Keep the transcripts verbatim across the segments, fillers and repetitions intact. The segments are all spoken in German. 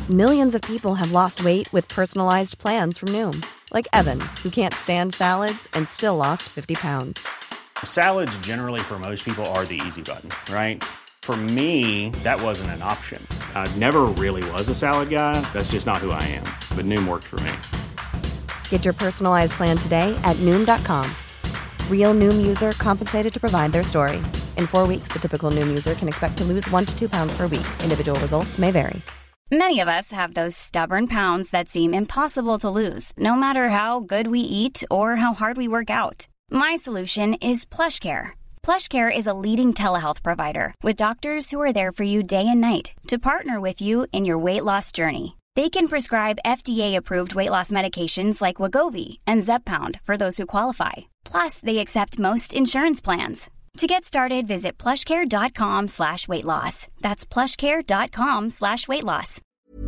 Millions of people have lost weight with personalized plans from Noom. Like Evan, who can't stand salads and still lost fifty pounds. Salads generally for most people are the easy button, right? For me, that wasn't an option. I never really was a salad guy. That's just not who I am. But Noom worked for me. Get your personalized plan today at Noom dot com. Real Noom user compensated to provide their story. In four weeks, the typical Noom user can expect to lose one to two pounds per week. Individual results may vary. Many of us have those stubborn pounds that seem impossible to lose, no matter how good we eat or how hard we work out. My solution is PlushCare. PlushCare is a leading telehealth provider with doctors who are there for you day and night to partner with you in your weight loss journey. They can prescribe F D A-approved weight loss medications like Wegovy and Zepbound for those who qualify. Plus, they accept most insurance plans. To get started, visit plushcare.com slash weight loss. That's plushcare.com slash weight loss.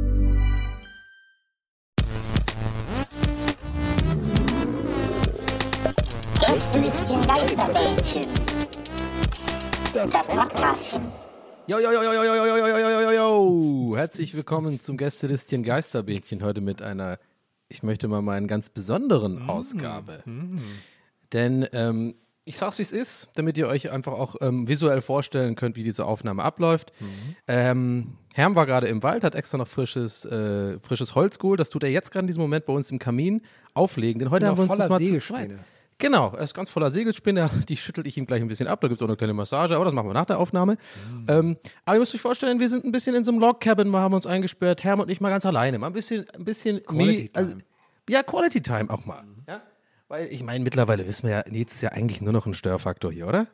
Gästelistchen Geisterbällchen. Das Podcastchen. Jo, jo, jo, jo, jo, jo, jo, jo, jo, jo, jo. Herzlich willkommen zum Gästelistchen Geisterbällchen. Heute mit einer, ich möchte mal meinen ganz besonderen mm. Ausgabe. Mm. Denn, ähm, ich sag's, wie es ist, damit ihr euch einfach auch ähm, visuell vorstellen könnt, wie diese Aufnahme abläuft. Mhm. Ähm, Herm war gerade im Wald, hat extra noch frisches, äh, frisches Holz geholt. Das tut er jetzt gerade in diesem Moment bei uns im Kamin auflegen. Denn heute haben wir uns das mal zu zweit. Genau, er ist ganz voller Segelspinne. Die schüttel ich ihm gleich ein bisschen ab. Da gibt es auch eine kleine Massage, aber das machen wir nach der Aufnahme. Mhm. Ähm, aber ihr müsst euch vorstellen, wir sind ein bisschen in so einem Log-Cabin, wir haben uns eingesperrt. Herm und ich mal ganz alleine. Mal ein bisschen, ein bisschen Quality me, also, Time. Ja, Quality Time auch mal. Mhm. Ja? Weil, ich meine, mittlerweile wissen wir ja, Nils ist ja eigentlich nur noch ein Störfaktor hier, oder?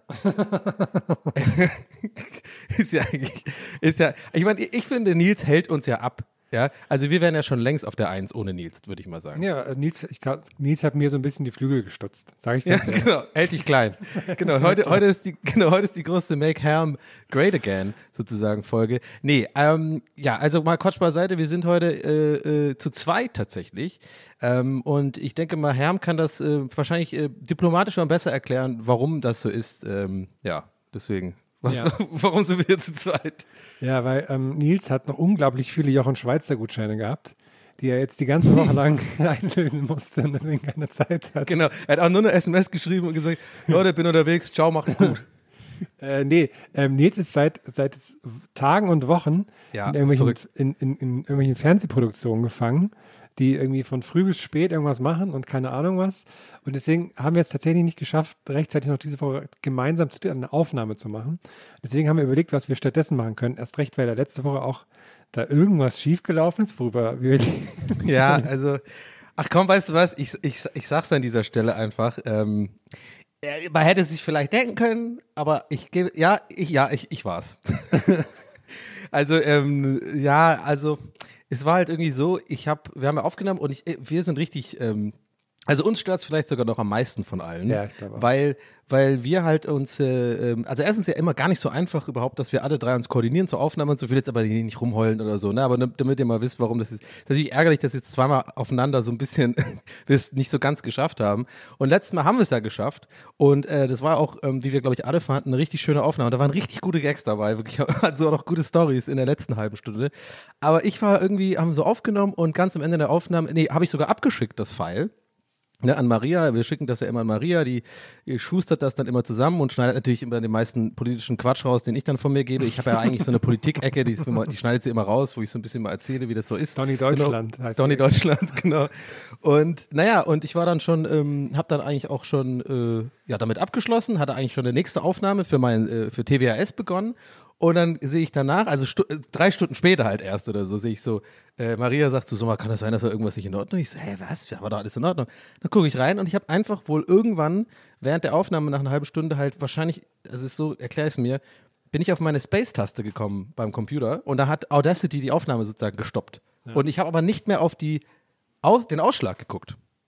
ist ja eigentlich, ist ja, ich meine, ich finde, Nils hält uns ja ab. Ja, also wir wären ja schon längst auf der Eins ohne Nils, würde ich mal sagen. Ja, Nils, ich, Nils hat mir so ein bisschen die Flügel gestutzt, sage ich ganz ja, genau, hält dich klein. Genau, heute, heute, ist die, genau, heute ist die große Make Herm Great Again sozusagen Folge. Nee, ähm, ja, also mal Quatsch beiseite, wir sind heute äh, äh, zu zweit tatsächlich ähm, und ich denke mal, Herm kann das äh, wahrscheinlich äh, diplomatisch noch besser erklären, warum das so ist. Ähm, ja, deswegen. Was, ja. Warum sind wir zu zweit? Ja, weil ähm, Nils hat noch unglaublich viele Jochen-Schweizer-Gutscheine gehabt, die er jetzt die ganze Woche lang einlösen musste und deswegen keine Zeit hat. Genau, er hat auch nur eine S M S geschrieben und gesagt, Leute, bin unterwegs, ciao, macht's gut. äh, nee, ähm, Nils ist seit, seit Tagen und Wochen ja, in, irgendwelchen, in, in, in irgendwelchen Fernsehproduktionen gefangen, die irgendwie von früh bis spät irgendwas machen und keine Ahnung was. Und deswegen haben wir es tatsächlich nicht geschafft, rechtzeitig noch diese Woche gemeinsam eine Aufnahme zu machen. Deswegen haben wir überlegt, was wir stattdessen machen können. Erst recht, weil da letzte Woche auch da irgendwas schiefgelaufen ist, worüber wir... Ja, also, ach komm, weißt du was, ich, ich, ich sag's an dieser Stelle einfach, ähm, man hätte sich vielleicht denken können, aber ich gebe, ja, ich, ja, ich, ich war's. Also, ähm, ja, also... Es war halt irgendwie so, ich habe, wir haben ja aufgenommen und ich, wir sind richtig, ähm, also uns stört es vielleicht sogar noch am meisten von allen, ja, ich glaube auch. weil, weil wir halt uns, äh, also erstens ja immer gar nicht so einfach überhaupt, dass wir alle drei uns koordinieren zur Aufnahme und so, will jetzt aber nicht rumheulen oder so, ne, aber damit ihr mal wisst, warum das ist, das ist natürlich ärgerlich, dass wir jetzt zweimal aufeinander so ein bisschen, wir es nicht so ganz geschafft haben und letztes Mal haben wir es ja geschafft und äh, das war auch, ähm, wie wir glaube ich alle fanden, eine richtig schöne Aufnahme, da waren richtig gute Gags dabei, wirklich, also auch noch gute Storys in der letzten halben Stunde, aber ich war irgendwie, haben so aufgenommen und ganz am Ende der Aufnahme, nee, habe ich sogar abgeschickt, das File. Ne, an Maria, wir schicken das ja immer an Maria, die, die schustert das dann immer zusammen und schneidet natürlich immer den meisten politischen Quatsch raus, den ich dann von mir gebe. Ich habe ja eigentlich so eine Politik-Ecke, die, ist immer, die schneidet sie immer raus, wo ich so ein bisschen mal erzähle, wie das so ist. Donny Deutschland. Genau. Donny Deutschland, genau. Und naja, und ich war dann schon, ähm, habe dann eigentlich auch schon äh, ja, damit abgeschlossen, hatte eigentlich schon eine nächste Aufnahme für, mein, äh, für T W A S begonnen. Und dann sehe ich danach, also stu- drei Stunden später halt erst oder so, sehe ich so, äh, Maria sagt so, so mal, kann das sein, dass da irgendwas nicht in Ordnung ist? Ich so, hä, was? Da war doch alles in Ordnung. Dann gucke ich rein und ich habe einfach wohl irgendwann während der Aufnahme nach einer halben Stunde halt wahrscheinlich, also ist so, erkläre ich es mir, bin ich auf meine Space-Taste gekommen beim Computer und da hat Audacity die Aufnahme sozusagen gestoppt. Ja. Und ich habe aber nicht mehr auf die, auf den Ausschlag geguckt.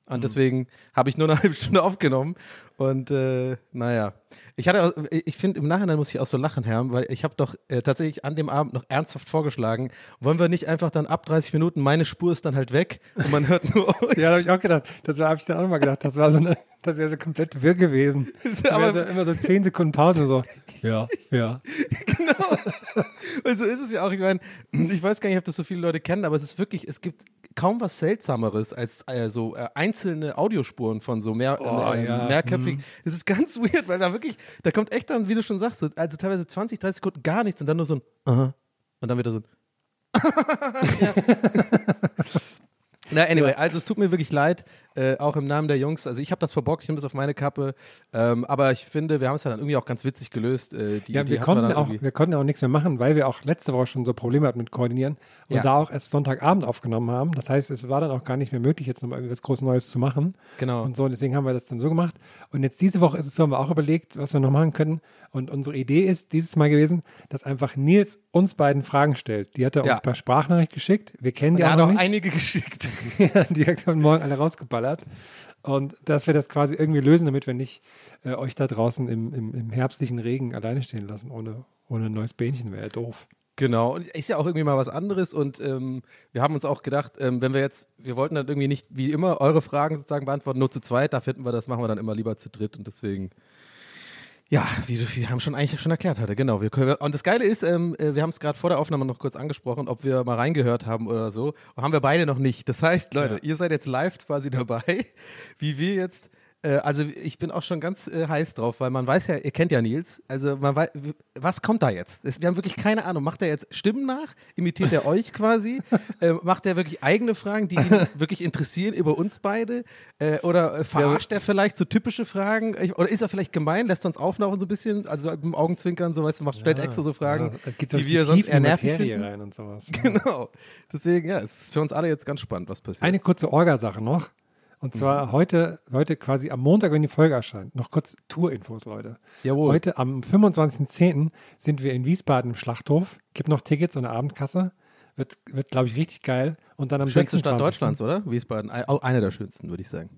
Und deswegen habe ich nur eine halbe Stunde aufgenommen. Und äh, naja, ich hatte, auch, ich finde im Nachhinein muss ich auch so lachen, Herr, weil ich habe doch äh, tatsächlich an dem Abend noch ernsthaft vorgeschlagen, wollen wir nicht einfach dann ab dreißig Minuten, meine Spur ist dann halt weg und man hört nur euch. Ja, da habe ich auch gedacht, das habe ich dann auch mal gedacht, das war so eine, das wäre so komplett wirr gewesen. Aber so, immer so zehn Sekunden Pause so, ja, ja. Genau. Und so ist es ja auch, ich meine, ich weiß gar nicht, ob das so viele Leute kennen, aber es ist wirklich, es gibt kaum was Seltsameres als äh, so äh, einzelne Audiospuren von so mehr, Oh, äh, ja. mehrköpfigen. Mhm. Das ist ganz weird, weil da wirklich, da kommt echt dann, wie du schon sagst, so, also teilweise zwanzig, dreißig Sekunden gar nichts und dann nur so ein Aha und dann wieder so ein Na, anyway, also es tut mir wirklich leid, äh, auch im Namen der Jungs. Also ich habe das verbockt, ich nehme das auf meine Kappe. Ähm, aber ich finde, wir haben es ja dann irgendwie auch ganz witzig gelöst. Äh, die, Ja, die wir hatten konnten, dann auch, irgendwie- wir konnten auch nichts mehr machen, weil wir auch letzte Woche schon so Probleme hatten mit Koordinieren und Ja. da auch erst Sonntagabend aufgenommen haben. Das heißt, es war dann auch gar nicht mehr möglich, jetzt nochmal irgendwas groß Neues zu machen. Genau. Und so, und deswegen haben wir das dann so gemacht. Und jetzt diese Woche ist es so, haben wir auch überlegt, was wir noch machen können. Und unsere Idee ist dieses Mal gewesen, dass einfach Nils uns beiden Fragen stellt. Die hat er Ja. uns per Sprachnachricht geschickt. Wir kennen die er auch hat noch auch nicht. einige geschickt. Ja, die hat heute Morgen alle rausgeballert. Und dass wir das quasi irgendwie lösen, damit wir nicht äh, euch da draußen im, im, im herbstlichen Regen alleine stehen lassen, ohne, ohne ein neues Bähnchen, wäre ja doof. Genau, und ist ja auch irgendwie mal was anderes und ähm, wir haben uns auch gedacht, ähm, wenn wir jetzt, wir wollten dann irgendwie nicht wie immer eure Fragen sozusagen beantworten, nur zu zweit, da finden wir, das machen wir dann immer lieber zu dritt und deswegen, ja, wie wir haben schon eigentlich schon erklärt hatte, genau. Wir können, und das Geile ist, ähm, äh, wir haben es gerade vor der Aufnahme noch kurz angesprochen, ob wir mal reingehört haben oder so, haben wir beide noch nicht. Das heißt, Leute, Ja. ihr seid jetzt live quasi dabei, wie wir jetzt äh, also ich bin auch schon ganz äh, heiß drauf, weil man weiß ja, ihr kennt ja Nils, also man weiß, was kommt da jetzt? Es, wir haben wirklich keine Ahnung. Macht er jetzt Stimmen nach? Imitiert er euch quasi? äh, macht er wirklich eigene Fragen, die ihn wirklich interessieren über uns beide? Äh, oder äh, verarscht er vielleicht so typische Fragen? Ich, oder ist er vielleicht gemein? Lässt er uns auflaufen so ein bisschen? Also mit dem Augenzwinkern, so weißt du, macht, stellt extra so Fragen, ja, geht's die auf wir die sonst tiefen eher nervig Materie finden. rein und sowas. Genau. Deswegen, ja, es ist für uns alle jetzt ganz spannend, was passiert. Eine kurze Orga-Sache noch. Und zwar Mhm. heute, heute quasi am Montag, wenn die Folge erscheint, noch kurz Tour-Infos, Leute. Jawohl. Heute am fünfundzwanzigsten zehnten sind wir in Wiesbaden im Schlachthof. Gibt noch Tickets an der Abendkasse. Wird, wird glaube ich, richtig geil. Und dann am Schönste Stadt sechsundzwanzigsten Deutschlands, oder? Wiesbaden. Ein- Auch einer der schönsten, würde ich sagen.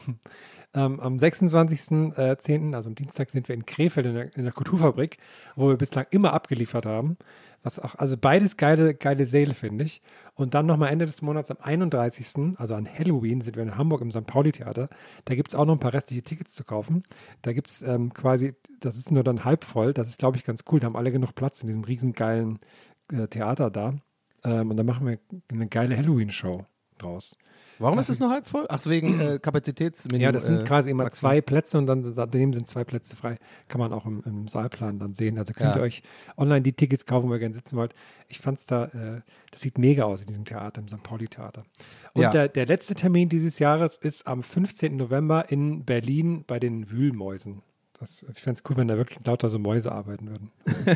Ähm, am sechsundzwanzigsten zehnten, also am Dienstag, sind wir in Krefeld in der, in der Kulturfabrik, wo wir bislang immer abgeliefert haben. Was auch, also beides geile, geile Säle, finde ich. Und dann nochmal Ende des Monats am einunddreißigsten, also an Halloween, sind wir in Hamburg im Sankt Pauli-Theater. Da gibt es auch noch ein paar restliche Tickets zu kaufen. Da gibt es ähm, quasi, das ist nur dann halb voll. Das ist, glaube ich, ganz cool. Da haben alle genug Platz in diesem riesengeilen äh, Theater da. Ähm, und da machen wir eine geile Halloween-Show draus. Warum ist es nur halb voll? Ach, wegen äh, Kapazitätsminimum. Ja, das sind äh, quasi immer Maximum. zwei Plätze und dann daneben sind zwei Plätze frei. Kann man auch im, im Saalplan dann sehen. Also könnt Ja. ihr euch online die Tickets kaufen, wo ihr gerne sitzen wollt. Ich fand es da, äh, das sieht mega aus in diesem Theater, im Sankt Pauli-Theater. Und Ja. der, der letzte Termin dieses Jahres ist am fünfzehnten November in Berlin bei den Wühlmäusen. Das, ich fände es cool, wenn da wirklich lauter so Mäuse arbeiten würden.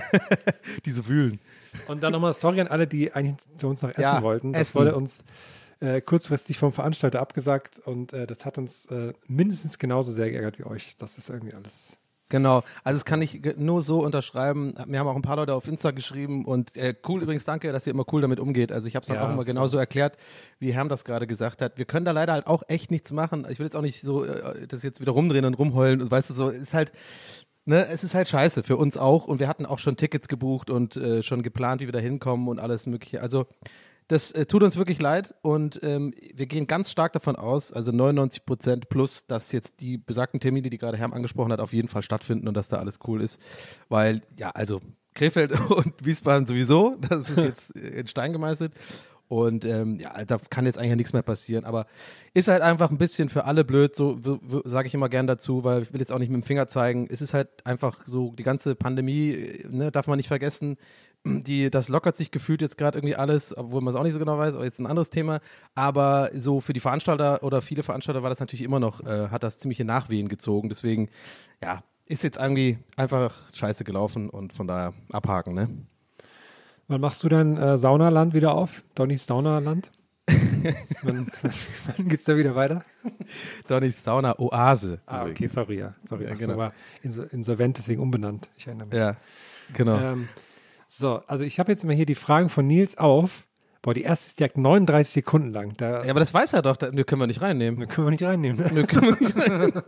Diese Wühlen. Und dann nochmal sorry an alle, die eigentlich zu uns noch essen Ja, wollten. Das essen. wurde uns äh, kurzfristig vom Veranstalter abgesagt und äh, das hat uns äh, mindestens genauso sehr geärgert wie euch. Das ist irgendwie alles. Genau, also das kann ich ge- nur so unterschreiben. Mir haben auch ein paar Leute auf Insta geschrieben und äh, cool übrigens, danke, dass ihr immer cool damit umgeht. Also ich habe es dann Ja, auch immer voll. genauso erklärt, wie Herm das gerade gesagt hat. Wir können da leider halt auch echt nichts machen. Ich will jetzt auch nicht so äh, das jetzt wieder rumdrehen und rumheulen und weißt du so, ist halt, ne, es ist halt scheiße für uns auch und wir hatten auch schon Tickets gebucht und äh, schon geplant, wie wir da hinkommen und alles mögliche. Also das äh, tut uns wirklich leid und ähm, wir gehen ganz stark davon aus, also neunundneunzig Prozent plus, dass jetzt die besagten Termine, die gerade Herm angesprochen hat, auf jeden Fall stattfinden und dass da alles cool ist. Weil, ja, also Krefeld und Wiesbaden sowieso, das ist jetzt äh, in Stein gemeißelt. Und ähm, ja, da kann jetzt eigentlich nichts mehr passieren. Aber ist halt einfach ein bisschen für alle blöd, so sage ich immer gern dazu, weil ich will jetzt auch nicht mit dem Finger zeigen. Es ist halt einfach so, die ganze Pandemie, äh, ne, darf man nicht vergessen, die, das lockert sich gefühlt jetzt gerade irgendwie alles, obwohl man es auch nicht so genau weiß, aber jetzt ein anderes Thema. Aber so für die Veranstalter oder viele Veranstalter war das natürlich immer noch, äh, hat das ziemliche Nachwehen gezogen. Deswegen, ja, ist jetzt irgendwie einfach scheiße gelaufen und von daher abhaken, ne? Wann machst du dein äh, Saunaland wieder auf? Donnys Saunaland? wann wann geht es da wieder weiter? Donny's Sauna Oase. Ah, okay, sorry, ja. Sorry, Ja, ach so, genau. war inso- insolvent, deswegen umbenannt. Ich erinnere mich. Ja, genau. Ähm, so, also ich habe jetzt mal hier die Fragen von Nils auf Boah, die erste ist direkt neununddreißig Sekunden lang. Da, Ja, aber das weiß er doch, da ne, können wir nicht reinnehmen. da können wir nicht reinnehmen. Ne? Ne, können wir nicht reinnehmen.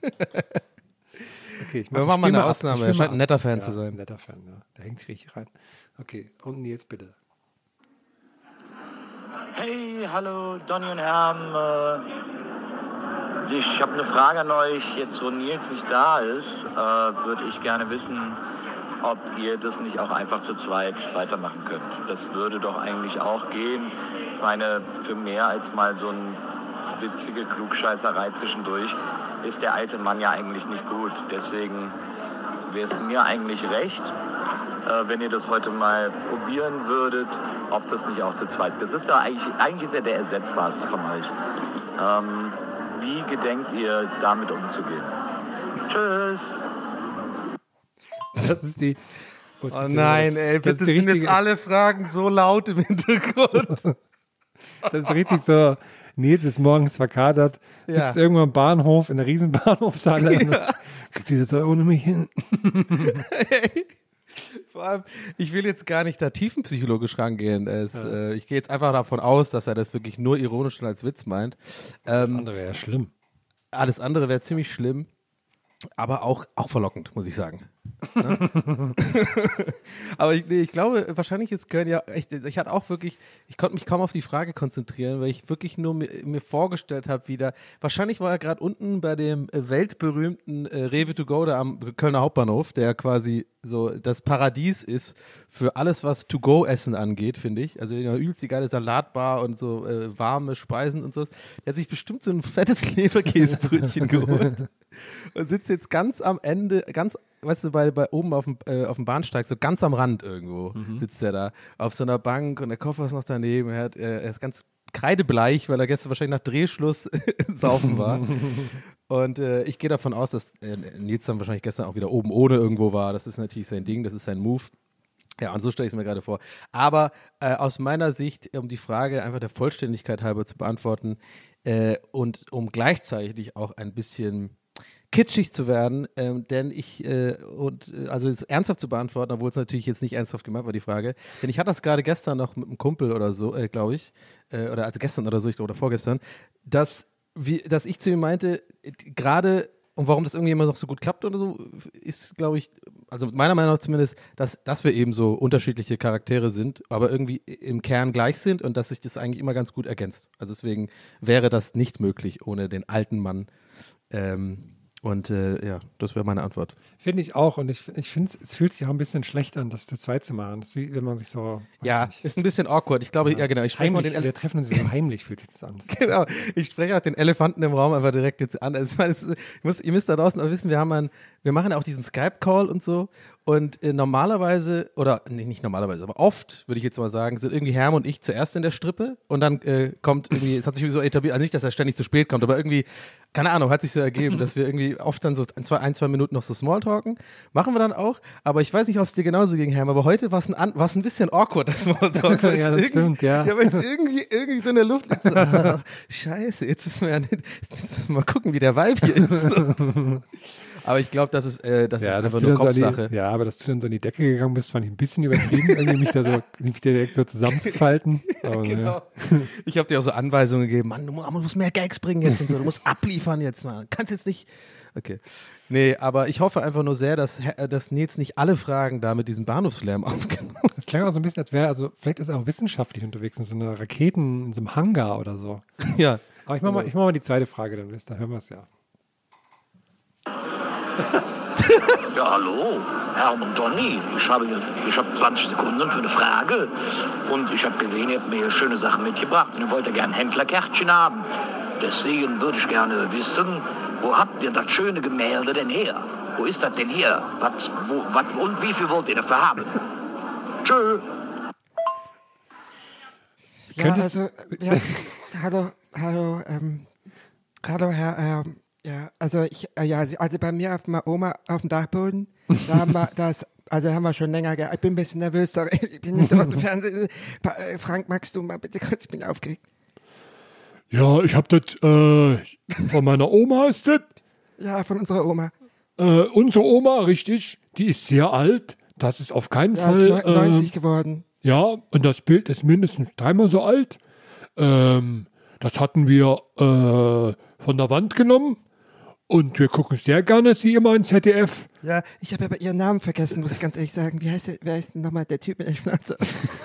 Okay, ich Wir mach, machen mal ich spiel eine ab. Ausnahme. Ich spiel Er scheint mal ein netter ab. Fan ja, zu sein. Ein netter Fan, ja. Der hängt sich richtig rein. Okay, und Nils, bitte. Hey, hallo, Donny und Herm. Äh, Ich habe eine Frage an euch. Jetzt, wo Nils nicht da ist, äh, würde ich gerne wissen, ob ihr das nicht auch einfach zu zweit weitermachen könnt. Das würde doch eigentlich auch gehen. Ich meine, für mehr als mal so eine witzige Klugscheißerei zwischendurch ist der alte Mann ja eigentlich nicht gut. Deswegen wäre es mir eigentlich recht, äh, wenn ihr das heute mal probieren würdet, ob das nicht auch zu zweit. Das ist ja eigentlich, eigentlich ist ja der ersetzbarste von euch. Ähm, wie gedenkt ihr damit umzugehen? Tschüss! Das ist die. Oh, Oh nein, ey, bitte sind sind richtige, jetzt alle Fragen so laut im Hintergrund. Das ist richtig so. Nils ist morgens verkadert, sitzt Ja. irgendwo am Bahnhof, in der riesen Bahnhofshalle. Ja. Kriegt ihr das auch ohne mich hin? Hey. Vor allem, ich will jetzt gar nicht da tiefenpsychologisch rangehen. Es, Ja. äh, ich gehe jetzt einfach davon aus, dass er das wirklich nur ironisch und als Witz meint. Das Ähm, andere wäre ja schlimm. alles andere wäre ziemlich schlimm, aber auch, auch verlockend, muss ich sagen. Ne? Aber ich, nee, ich glaube, wahrscheinlich ist Köln ja echt, ich hatte auch wirklich, ich konnte mich kaum auf die Frage konzentrieren, weil ich wirklich nur mir, mir vorgestellt habe, wie da, wahrscheinlich war er gerade unten bei dem äh, weltberühmten äh, Rewe to go da am Kölner Hauptbahnhof, der quasi so das Paradies ist für alles, was To-Go-Essen angeht, finde ich. Also ja, übelst die geile Salatbar und so äh, warme Speisen und so. Der hat sich bestimmt so ein fettes Leberkäsebrötchen geholt und sitzt jetzt ganz am Ende, ganz, weißt du, bei, bei oben auf dem, äh, auf dem Bahnsteig, so ganz am Rand irgendwo sitzt er da auf so einer Bank und der Koffer ist noch daneben. Er, hat, äh, er ist ganz kreidebleich, weil er gestern wahrscheinlich nach Drehschluss saufen war. Und äh, ich gehe davon aus, dass äh, Nils dann wahrscheinlich gestern auch wieder oben ohne irgendwo war. Das ist natürlich sein Ding, das ist sein Move. Ja, und so stelle ich es mir gerade vor. Aber äh, aus meiner Sicht, um die Frage einfach der Vollständigkeit halber zu beantworten äh, und um gleichzeitig auch ein bisschen kitschig zu werden, ähm, denn ich, äh, und äh, also es ernsthaft zu beantworten, obwohl es natürlich jetzt nicht ernsthaft gemacht war, die Frage, denn ich hatte das gerade gestern noch mit einem Kumpel oder so, äh, glaube ich, äh, oder also gestern oder so, ich glaube, oder vorgestern, dass, wie, dass ich zu ihm meinte, äh, gerade, und warum das irgendwie immer noch so gut klappt oder so, ist, glaube ich, also meiner Meinung nach zumindest, dass, dass wir eben so unterschiedliche Charaktere sind, aber irgendwie im Kern gleich sind und dass sich das eigentlich immer ganz gut ergänzt. Also deswegen wäre das nicht möglich ohne den alten Mann. Ähm, Und äh, ja, das wäre meine Antwort. Finde ich auch. Und ich, ich finde, es fühlt sich auch ein bisschen schlecht an, das zu zweit zu machen. Das ist wie, wenn man sich so. Ja, nicht, ist ein bisschen awkward. Ich glaube, ja, ja genau. Ich spreche mal heimlich, den wir Ele- treffen uns so heimlich, fühlt sich das an. Genau. Ich spreche auch den Elefanten im Raum einfach direkt jetzt an. Also, ich meine, es ist, ich muss, ihr müsst da draußen auch wissen, wir haben einen, wir machen auch diesen Skype-Call und so. Und äh, normalerweise, oder nee, nicht normalerweise, aber oft, würde ich jetzt mal sagen, sind irgendwie Herm und ich zuerst in der Strippe und dann äh, kommt irgendwie, es hat sich irgendwie so etabliert, also nicht, dass er ständig zu spät kommt, aber irgendwie, keine Ahnung, hat sich so ergeben, dass wir irgendwie oft dann so ein, zwei, ein, zwei Minuten noch so Smalltalken. Machen wir dann auch, aber ich weiß nicht, ob es dir genauso ging, Herm, aber heute war es ein, an- war's ein bisschen awkward, das Smalltalk. weil Ja, es das stimmt, ja. Ja, weil es irgendwie, irgendwie so in der Luft liegt. So, ah, scheiße, jetzt müssen wir ja nicht, jetzt müssen wir mal gucken, wie der Vibe hier ist. Aber ich glaube, das ist, äh, das Ja, ist dass einfach du nur dann so an Kopfsache. die, ja, aber dass du dann so in die Decke gegangen bist, fand ich ein bisschen übertrieben, irgendwie mich da so, mich direkt so zusammenzufalten. Aber, Genau. ja. Ich habe dir auch so Anweisungen gegeben, Mann, du mu- du musst mehr Gags bringen jetzt und so, du musst abliefern jetzt mal. Kannst jetzt nicht. Okay. Nee, aber ich hoffe einfach nur sehr, dass, Herr- dass Nils nicht alle Fragen da mit diesem Bahnhofslärm aufgenommen hat. Das klang auch so ein bisschen, als wäre, also vielleicht ist er auch wissenschaftlich unterwegs, in so einer Raketen, in so einem Hangar oder so. Ja. Aber ich mach mal, ich mach mal die zweite Frage dann, da hören wir es ja. Ja, hallo, Herm und Donny. Ich habe, ich habe zwanzig Sekunden für eine Frage. Und ich habe gesehen, ihr habt mir schöne Sachen mitgebracht. Und ihr wollt ja gerne ein Händlerkärtchen haben. Deswegen würde ich gerne wissen, wo habt ihr das schöne Gemälde denn her? Wo ist das denn her? Was, wo, was, und wie viel wollt ihr dafür haben? Tschö. Ja, Könntest- also, ja, hallo, hallo, ähm, hallo, Herr, ähm, ja, also ich, äh, ja, also- also bei mir auf meiner Oma auf dem Dachboden, da haben wir das, also haben wir schon länger, ge- ich bin ein bisschen nervös, sorry, ich bin nicht aus dem Fernsehen. Pa- äh, Frank, magst du mal bitte kurz, ich bin aufgeregt. Ja, ich hab das, äh, von meiner Oma ist das. Ja, von unserer Oma. Äh, unsere Oma, richtig, die ist sehr alt. Das ist auf keinen Ja, Fall. ist neun- neunzig äh, geworden. Ja, und das Bild ist mindestens dreimal so alt. Ähm, das hatten wir äh, von der Wand genommen. Und wir gucken sehr gerne Sie immer ins Z D F. Ja, ich habe aber Ihren Namen vergessen, muss ich ganz ehrlich sagen. Wie heißt der, wer ist denn nochmal der Typ mit der Schnauze?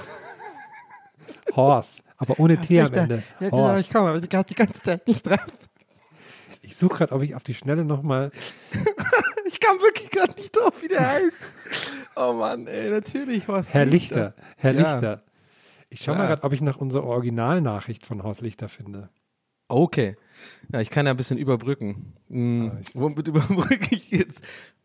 Horst, aber ohne Horst T am Lichter. Ende. Ja, genau, Horst. ich komme aber gerade die ganze Zeit nicht drauf. Ich suche gerade, ob ich auf die Schnelle nochmal. Ich kam wirklich gerade nicht drauf, wie der heißt. Oh Mann, ey, natürlich, Horst Herr Lichter. Herr Ja. Lichter. Ich schaue Ja. mal gerade, ob ich nach unserer Originalnachricht von Horst Lichter finde. Okay. Ja, ich kann ja ein bisschen überbrücken. Hm, womit überbrücke ich jetzt?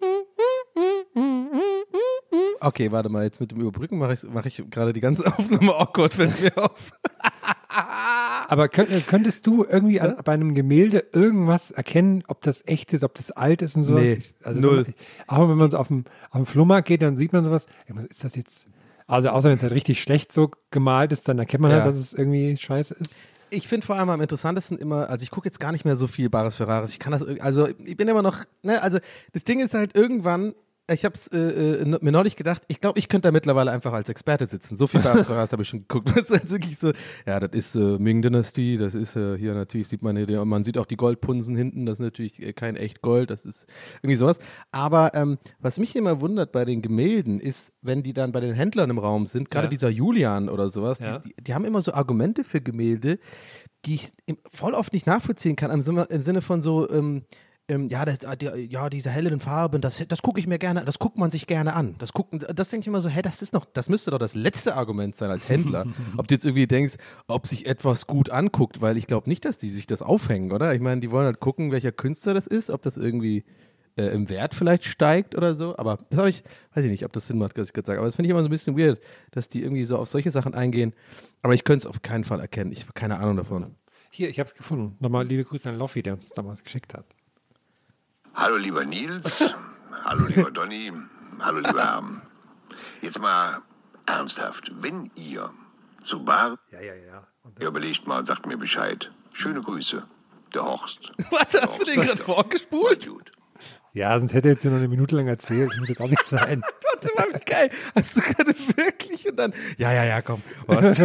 Okay, warte mal, jetzt mit dem Überbrücken mache ich, mach ich gerade die ganze Aufnahme awkward, fällt mir auf. Aber könnt, könntest du irgendwie an, bei einem Gemälde irgendwas erkennen, ob das echt ist, ob das alt ist und sowas? Nee, Ich, also null. Wenn man, auch wenn man so auf dem, auf dem Flohmarkt geht, dann sieht man sowas. Ey, was ist das jetzt? Also außer wenn es halt richtig schlecht so gemalt ist, dann erkennt man Ja. halt, dass es irgendwie scheiße ist. Ich finde vor allem am interessantesten immer, also ich gucke jetzt gar nicht mehr so viel Bares Ferraris. Ich kann das, irg- also ich bin immer noch, ne, also das Ding ist halt irgendwann, ich habe es äh, äh, mir neulich gedacht, ich glaube, ich könnte da mittlerweile einfach als Experte sitzen. So viel Bares Ferraris habe ich schon geguckt. Das ist halt wirklich so, ja, das ist äh, Ming-Dynastie, das ist äh, hier natürlich, sieht man hier, man sieht auch die Goldpunsen hinten, das ist natürlich äh, kein echt Gold, das ist irgendwie sowas. Aber ähm, was mich immer wundert bei den Gemälden ist, wenn die dann bei den Händlern im Raum sind, gerade Ja. dieser Julian oder sowas, Ja. die, die, die haben immer so Argumente für Gemälde, die ich im- voll oft nicht nachvollziehen kann, im Sinne, im Sinne von so, ähm, ähm, ja, das, äh, die, ja, diese hellen Farben, das, das gucke ich mir gerne, das guckt man sich gerne an. Das gucken, das denke ich immer so, hä, das ist noch, das müsste doch das letzte Argument sein als Händler. Ob du jetzt irgendwie denkst, ob sich etwas gut anguckt, weil ich glaube nicht, dass die sich das aufhängen, oder? Ich meine, die wollen halt gucken, welcher Künstler das ist, ob das irgendwie äh, im Wert vielleicht steigt oder so. Aber das habe ich, weiß ich nicht, ob das Sinn macht, was ich gerade sage. Aber das finde ich immer so ein bisschen weird, dass die irgendwie so auf solche Sachen eingehen. Aber ich könnte es auf keinen Fall erkennen. Ich habe keine Ahnung davon. Hier, ich habe es gefunden. Nochmal liebe Grüße an Loffi, der uns das damals geschickt hat. Hallo lieber Nils, hallo lieber Donny, hallo lieber Herm. Jetzt mal ernsthaft, wenn ihr zu Bar, Ja, ja, ja. Und ihr überlegt mal und sagt mir Bescheid. Schöne Grüße, der Horst. Was, hast du den gerade vorgespult? Gut. Ja, sonst hätte er jetzt hier noch eine Minute lang erzählt. Das muss jetzt auch nicht sein. Warte mal, wie geil. Hast du gerade wirklich und dann, ja, ja, ja, komm. Horst.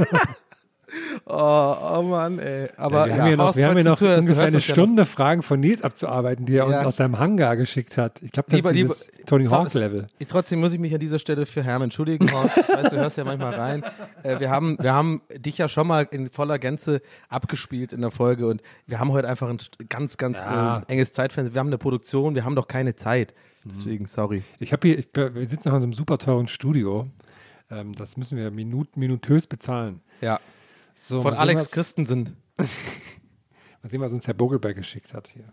oh, oh Mann, ey. Aber Ja, wir haben ja noch, Horst, wir haben ja falls du noch zuhörst, du ungefähr hörst eine uns ja noch. Stunde Fragen von Nils abzuarbeiten, die er uns Ja. aus seinem Hangar geschickt hat. Ich glaube, das Lieber, ist lieber, dieses Tony Horst, Hawk Level. Trotzdem muss ich mich an dieser Stelle für Herrn entschuldigen, Horst. Ich weiß, du hörst ja manchmal rein. Äh, wir, haben, wir haben dich ja schon mal in voller Gänze abgespielt in der Folge und wir haben heute einfach ein ganz, ganz Ja. äh, enges Zeitfenster. Wir haben eine Produktion, wir haben doch keine Zeit. Deswegen, sorry. Ich habe hier, ich, wir sitzen noch in so einem super teuren Studio. Ähm, das müssen wir minut, minutös bezahlen. Ja. So, Von mal sehen, Alex was- Christensen. Mal sehen, was uns Herr Bogelberg geschickt hat hier.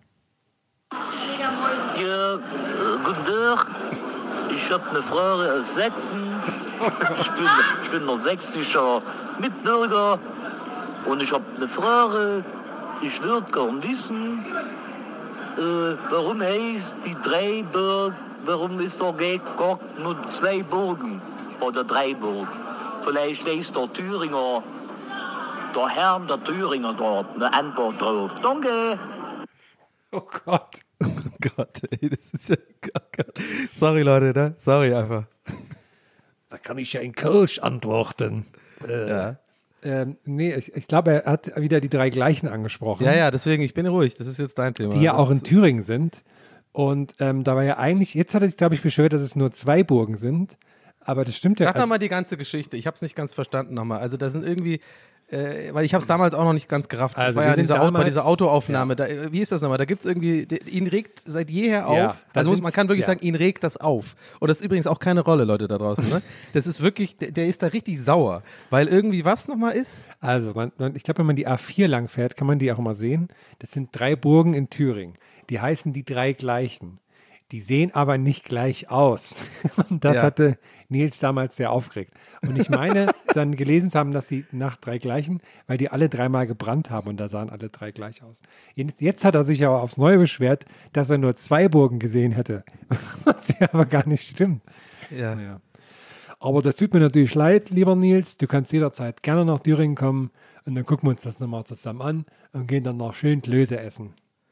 Ja, äh, guten Tag. Ich habe eine Frage aus Sachsen. Ich bin, ich bin noch sächsischer Mitbürger und ich habe eine Frage. Ich würde gern wissen, äh, warum heißt die drei Burg, warum ist da gar nur zwei Burgen oder drei Burgen? Vielleicht weiß der Thüringer, der Herr der Thüringer da eine Antwort drauf. Danke. Oh Gott. Oh Gott, ey, das ist ja. Sorry, Leute, ne? Sorry einfach. Da kann ich ja in Kölsch antworten. Äh, Ja. Ähm, nee, ich, ich glaube, er hat wieder die drei gleichen angesprochen. Ja, ja, deswegen, ich bin ruhig. Das ist jetzt dein Thema. Die ja Das auch in ist- Thüringen sind. Und ähm, da war ja eigentlich, jetzt hat er sich, glaube ich, beschwert, dass es nur zwei Burgen sind. Aber das stimmt ja. Sag doch also- mal die ganze Geschichte. Ich habe es nicht ganz verstanden nochmal. Also da sind irgendwie, äh, weil ich habe es damals auch noch nicht ganz gerafft. Das Also war wir ja sind diese, Au- bei damals- dieser Autoaufnahme. Da, äh, wie ist das nochmal? Da gibt es irgendwie, de, ihn regt seit jeher auf. Ja, da also muss, sind- man kann wirklich ja. sagen, ihn regt das auf. Und das ist übrigens auch keine Rolle, Leute da draußen. Ne? Das ist wirklich, der, der ist da richtig sauer. Weil irgendwie was nochmal ist? Also, man, man, ich glaube, wenn man die A vier lang fährt, kann man die auch mal sehen. Das sind drei Burgen in Thüringen. Die heißen die drei gleichen. Die sehen aber nicht gleich aus. Und das Ja. hatte Nils damals sehr aufgeregt. Und ich meine, dann gelesen zu haben, dass sie nach drei gleichen, weil die alle dreimal gebrannt haben und da sahen alle drei gleich aus. Jetzt, jetzt hat er sich aber aufs Neue beschwert, dass er nur zwei Burgen gesehen hätte. Was ja aber gar nicht stimmt. Ja. Ja. Aber das tut mir natürlich leid, lieber Nils. Du kannst jederzeit gerne nach Thüringen kommen und dann gucken wir uns das nochmal zusammen an und gehen dann noch schön Klöße essen.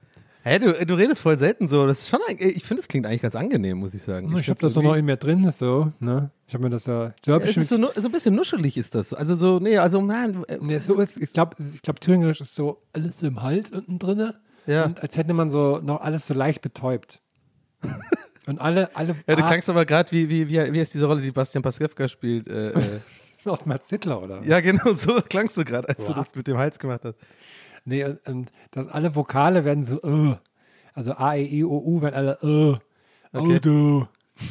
Hä, du, du redest voll selten so. Das ist schon, ein, ich finde, es klingt eigentlich ganz angenehm, muss ich sagen. Ich, ich habe das doch noch in mir drin, so, ne? Ich habe mir das ja. So, ja es ist so, so ein bisschen nuschelig ist das. Also so, nee, also nein. Äh, nee, so ist, ich glaube, ich glaub, Thüringerisch ist so alles im Hals unten drin. Ja. Und als hätte man so noch alles so leicht betäubt. Und alle, alle. Ja, du klangst aber gerade wie, wie, wie, wie heißt diese Rolle, die Bastian Pastewka spielt? Äh, äh. Aus Mats Zittler, oder? Ja, genau, so klangst du gerade, als What? du das mit dem Hals gemacht hast. Nee, und, und das, alle Vokale werden so, uh, also A, E, I, O, U werden alle, uh, okay. Oh, du.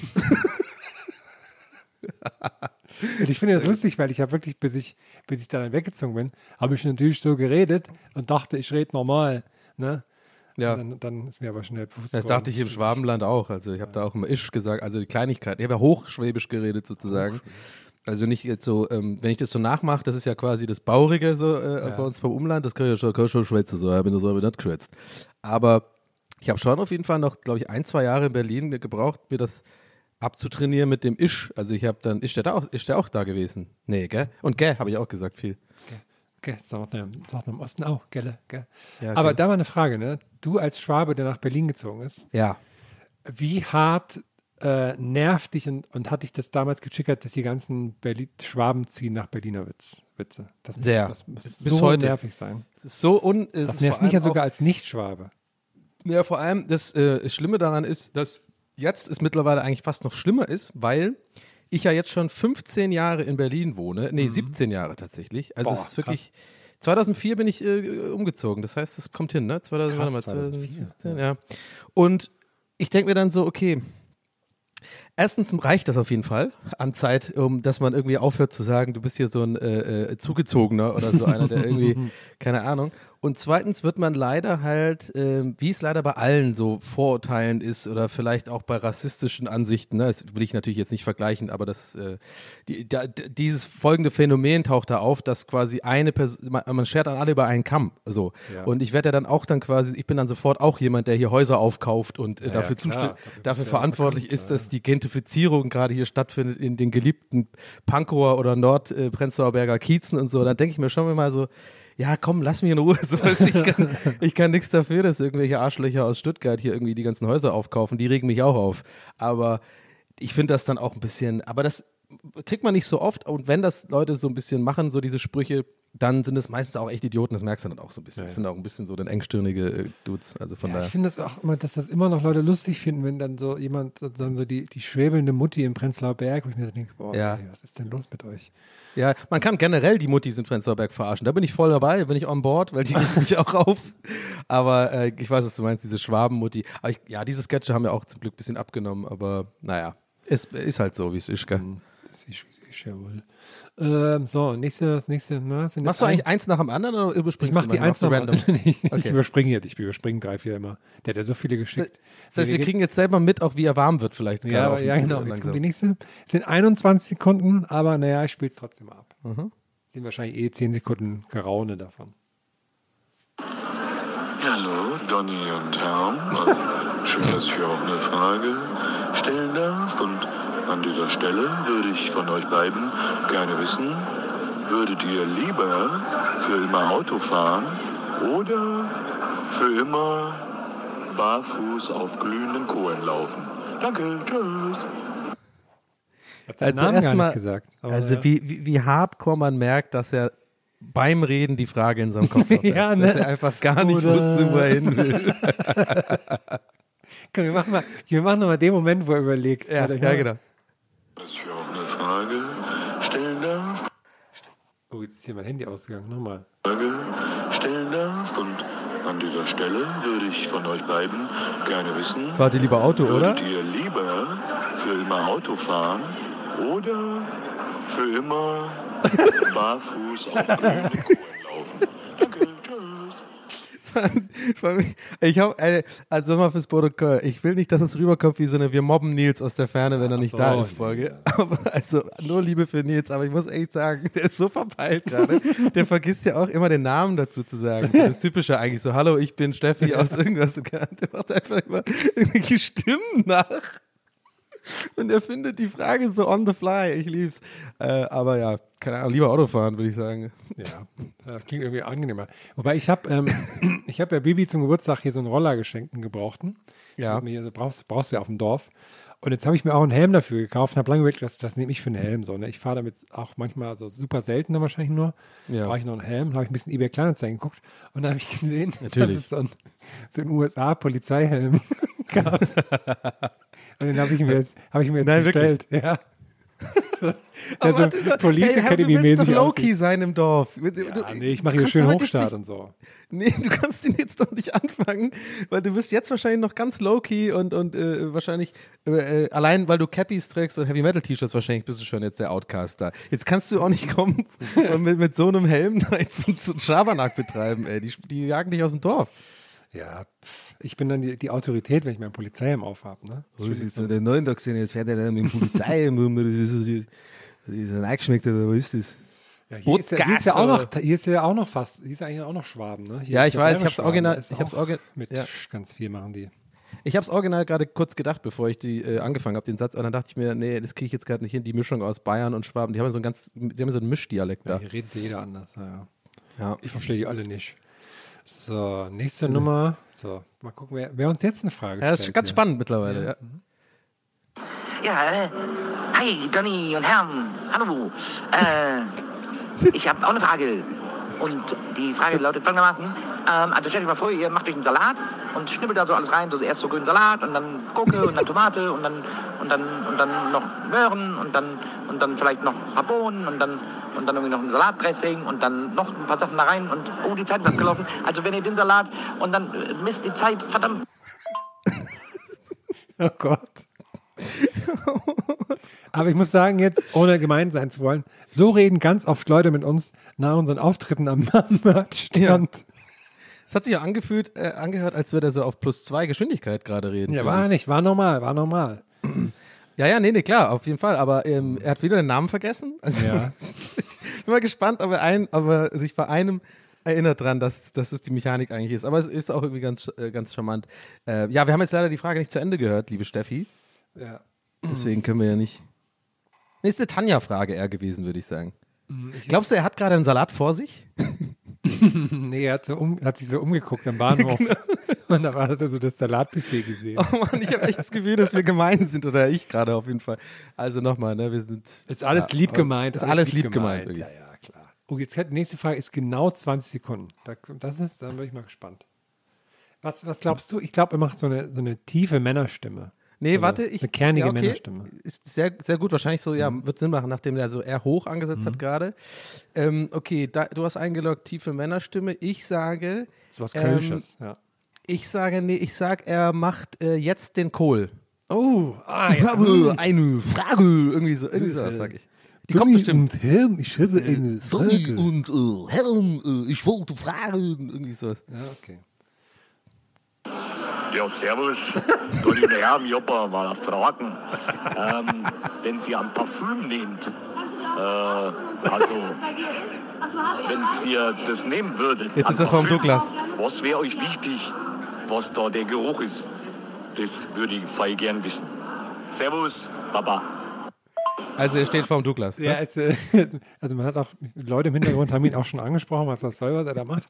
Und ich finde das lustig, weil ich habe wirklich, bis ich, bis ich dann weggezogen bin, habe ich natürlich so geredet und dachte, ich rede normal, ne? Ja. Dann, dann ist mir aber schnell bewusst. Das dachte ich im Schwabenland auch. Also ich habe da auch immer Isch gesagt, also die Kleinigkeit. Ich habe ja Hochschwäbisch geredet sozusagen. Also nicht jetzt so, ähm, wenn ich das so nachmache, das ist ja quasi das Baurige so äh, ja. bei uns vom Umland, das kann ich ja schon, schon schwätzen, so, ich bin das aber nicht geschwätzt. Aber ich habe schon auf jeden Fall noch, glaube ich, ein, zwei Jahre in Berlin gebraucht, mir das abzutrainieren mit dem Isch. Also ich habe dann, ist der, da auch, ist der auch da gewesen? Nee, gell? Und gell, habe ich auch gesagt, viel. Gell, gell, sagt man im Osten auch, gell, gell. Ja, aber gell. da war eine Frage, ne? Du als Schwabe, der nach Berlin gezogen ist. Ja. Wie hart Äh, nervt dich und, und hat dich das damals getriggert, dass die ganzen Berlin Schwaben ziehen nach Berliner Witz, Witze? Das muss, Sehr. Das muss Bis so heute. nervig sein. Es ist so un, es das ist nervt mich ja sogar als Nicht-Schwabe. Ja, vor allem das äh, Schlimme daran ist, dass jetzt es mittlerweile eigentlich fast noch schlimmer ist, weil ich ja jetzt schon fünfzehn Jahre in Berlin wohne. Nee, mhm. siebzehn Jahre tatsächlich. Also Boah, es ist wirklich, krass. zweitausendvier bin ich äh, umgezogen. Das heißt, es kommt hin, ne? zweitausend, krass, warte mal, zweitausendfünfzehn, ja. Und ich denke mir dann so, okay, erstens reicht das auf jeden Fall an Zeit, um, dass man irgendwie aufhört zu sagen, du bist hier so ein äh, äh, Zugezogener oder so einer, der irgendwie, keine Ahnung. Und zweitens wird man leider halt, äh, wie es leider bei allen so Vorurteilen ist oder vielleicht auch bei rassistischen Ansichten, ne, das will ich natürlich jetzt nicht vergleichen, aber das, äh, die, da, dieses folgende Phänomen taucht da auf, dass quasi eine Person, man, man schert dann alle über einen Kamm, so. Ja. Und ich werde ja dann auch dann quasi, ich bin dann sofort auch jemand, der hier Häuser aufkauft und äh, ja, dafür, ja, dafür, dafür ja verantwortlich bekannt, ist, dass die Gentrifizierung gerade hier stattfindet in den geliebten Pankower oder Nordprenzlauer Berger Kiezen und so. Dann denke ich mir schon mal so, ja komm, lass mich in Ruhe. So, ich kann, ich kann nichts dafür, dass irgendwelche Arschlöcher aus Stuttgart hier irgendwie die ganzen Häuser aufkaufen. Die regen mich auch auf. Aber ich finde das dann auch ein bisschen, aber das kriegt man nicht so oft. Und wenn das Leute so ein bisschen machen, so diese Sprüche, dann sind es meistens auch echt Idioten, das merkst du dann auch so ein bisschen. Ja, ja. Das sind auch ein bisschen so dann engstirnige äh, Dudes. Also von ja, daher. ich finde das auch immer, dass das immer noch Leute lustig finden, wenn dann so jemand, dann so die, die schwäbelnde Mutti im Prenzlauer Berg, wo ich mir so denke, boah, ja. ey, was ist denn los mit euch? Ja, man kann generell die Muttis in Prenzlauer Berg verarschen. Da bin ich voll dabei, bin ich on board, weil die regen mich auch auf. Aber äh, ich weiß, was du meinst, diese Schwabenmutti. Aber ich, ja, diese Sketche haben ja auch zum Glück ein bisschen abgenommen, aber naja, es ist halt so, wie es ist, gell? Das ist, ist ja wohl. Ähm, so, nächste, nächste. Na, sind Machst du eigentlich eins nach dem anderen oder überspringst ich mach du die eins nach random? ich, Okay. ich überspringe jetzt, ich überspringe drei, vier immer. Der hat ja so viele geschickt. Das heißt, wir kriegen jetzt selber mit, auch wie er warm wird vielleicht. Ja, auf ja dem genau. langsam. Jetzt kommt die nächste. Es sind einundzwanzig Sekunden, aber naja, ich spiele es trotzdem ab. Mhm. Sind wahrscheinlich eh zehn Sekunden Geraune davon. Hallo, Donny und Herm. Schön, dass ich auch eine Frage stellen darf. Und an dieser Stelle würde ich von euch beiden gerne wissen, würdet ihr lieber für immer Auto fahren oder für immer barfuß auf glühenden Kohlen laufen? Danke, tschüss. Hat seinen Also Namen gar erstmal, nicht gesagt. Aber also ja. wie, wie, wie hardcore man merkt, dass er beim Reden die Frage in seinem Kopf hat. Ja, dass ne? er einfach gar nicht Oder- wusste, wo er hin will. Komm, wir machen mal, wir machen noch mal den Moment, wo er überlegt. Ja, Warte, ja, genau. Dass ich auch eine Frage stellen darf. Oh, jetzt ist hier mein Handy ausgegangen. Nochmal. Frage stellen darf. Und an dieser Stelle würde ich von euch beiden gerne wissen, Fahrt ihr lieber Auto, oder? würdet ihr lieber für immer Auto fahren oder für immer barfuß auf glühenden Kohlen laufen? Danke, tschüss. Ich habe, also mal fürs Protokoll, ich will nicht, dass es rüberkommt wie so eine Wir mobben Nils aus der Ferne, wenn er nicht so, da ist, nee, Folge. Aber also nur Liebe für Nils, aber ich muss echt sagen, der ist so verpeilt gerade. Der vergisst ja auch immer den Namen dazu zu sagen. Das Typische eigentlich so, hallo, ich bin Steffi aus irgendwas. Der macht einfach immer irgendwelche Stimmen nach. Und er findet die Frage so on the fly. Ich lieb's. Äh, aber ja, keine Ahnung, lieber Autofahren, würde ich sagen. Ja, das klingt irgendwie angenehmer. Wobei ich habe ähm, ich hab ja Bibi zum Geburtstag hier so einen Roller geschenkt, einen gebrauchten. Ja. Mir, also brauchst, brauchst du ja auf dem Dorf. Und jetzt habe ich mir auch einen Helm dafür gekauft und habe lange überlegt, das, das nehme ich für einen Helm. So, ne? Ich fahre damit auch manchmal so super selten wahrscheinlich nur. Ja. Brauche ich noch einen Helm. Dann habe ich ein bisschen eBay Kleinanzeigen geguckt und dann habe ich gesehen, Natürlich. dass es so ein, so ein U S A-Polizeihelm gab. Und den habe ich mir jetzt, hab ich mir jetzt Nein, bestellt. Ja. Der so warte, Police hey, Academy du willst mäßig doch Low-Key aussieht. sein im Dorf. Ja, nee, ich mache hier kannst schön doch jetzt Hochstart nicht- und so. Nee, du kannst den jetzt doch nicht anfangen, weil du bist jetzt wahrscheinlich noch ganz low-key und, und äh, wahrscheinlich, äh, allein weil du Cappies trägst und Heavy-Metal-T-Shirts, wahrscheinlich bist du schon jetzt der Outcaster. Jetzt kannst du auch nicht kommen und mit, mit so einem Helm da jetzt so, so einen Schabernack betreiben, ey. Die, die jagen dich aus dem Dorf. Ja, pff, ich bin dann die, die Autorität, wenn ich meinen Polizeihelm aufhabe. Ne? So ist jetzt der neuen Tag gesehen, jetzt fährt er dann mit dem Polizeihelm, das ist ein eingeschmeckt, oder was ist das? Ja, hier, ist ja, hier, ist ja auch noch, hier ist ja auch noch fast, hier ist ja eigentlich auch noch Schwaben. Ne? Hier Ja, ist ich weiß, ich Berner hab's original- da ist ich hab's auch orgi- mit ja. ganz viel machen die. Ich habe es original gerade kurz gedacht, bevor ich die äh, angefangen habe, den Satz, und dann dachte ich mir, nee, das kriege ich jetzt gerade nicht hin, die Mischung aus Bayern und Schwaben, die haben so einen ganz, die haben so einen Mischdialekt Ja, da. hier redet jeder anders. Ja. Ja. Ich verstehe die alle nicht. So, nächste Nummer. So, mal gucken, wer, wer uns jetzt eine Frage Ja, das ist stellt. ganz hier. spannend mittlerweile, ja. Ja, äh, hi, Donny und Herren. Hallo. Äh, ich habe auch eine Frage. Und die Frage lautet folgendermaßen. Ähm, also stellt euch mal vor, ihr macht euch einen Salat und schnippelt da so alles rein. So erst so grünen Salat und dann Gurke und dann Tomate und dann, und dann, und dann noch Möhren und dann, und dann vielleicht noch ein paar Bohnen und dann, und dann irgendwie noch ein Salatdressing und dann noch ein paar Sachen da rein und oh, die Zeit ist abgelaufen. Also wenn ihr den Salat und dann äh, misst die Zeit, verdammt. Oh Gott. Aber ich muss sagen, jetzt, ohne gemein sein zu wollen, so reden ganz oft Leute mit uns nach unseren Auftritten am Merchstand. Es hat sich auch angefühlt, äh, angehört, als würde er so auf plus zwei Geschwindigkeit gerade reden. Ja, war nicht, war normal, war normal. Ja, ja, nee, nee, klar, auf jeden Fall. Aber ähm, er hat wieder den Namen vergessen. Also, Ja. ich bin mal gespannt, ob er, ein, ob er sich bei einem erinnert dran, dass, dass es die Mechanik eigentlich ist. Aber es ist auch irgendwie ganz, äh, ganz charmant. Äh, ja, wir haben jetzt leider die Frage nicht zu Ende gehört, liebe Steffi. Ja. Deswegen können wir ja nicht. Nächste Tanja-Frage eher gewesen, würde ich sagen. Ich Glaubst du, er hat gerade einen Salat vor sich? Nee, er hat, so um, hat sich so umgeguckt am Bahnhof. Und da war das also das Salatbuffet gesehen. Oh Mann, ich habe echt das Gefühl, dass wir gemein sind. Oder ich gerade auf jeden Fall. Also nochmal, ne, wir sind. Ist alles ja, lieb gemeint. Ist alles lieb gemeint. wirklich. Ja, ja, klar. Oh, jetzt die nächste Frage ist genau zwanzig Sekunden. Da, das ist, dann bin ich mal gespannt. Was, was glaubst du? Ich glaube, er macht so eine, so eine tiefe Männerstimme. Nee, Also warte, ich. Eine kernige ja, okay. Männerstimme. Ist sehr, sehr gut, wahrscheinlich so, ja, wird Sinn machen, nachdem er so eher hoch angesetzt Mhm. hat gerade. Ähm, okay, da, du hast eingeloggt, tiefe Männerstimme. Ich sage. Das ist was ähm, Kölsches, ja. Ich sage, nee, ich sag, er macht äh, jetzt den Kohl. Oh, ah, Ich ja. habe eine Frage. Irgendwie so, irgendwie so, das sag ich. Die kommt bestimmt. und Herren, ich habe eine Donny und äh, Herren, äh, ich wollte fragen. Irgendwie sowas. Ja, okay. Ja, servus. Donny und Herren, Joppa, mal fragen. Ähm, wenn Sie an Parfüm nehmt, äh, also, wenn ihr das nehmen würdet. Jetzt an ist er vom Parfüm, Douglas. Was wäre euch wichtig, was da der Geruch ist? Das würde ich voll gern wissen. Servus, Baba. Also er steht vorm Douglas. Ne? Ja, es, äh, also man hat auch, Leute im Hintergrund haben ihn auch schon angesprochen, was das soll, was er da macht.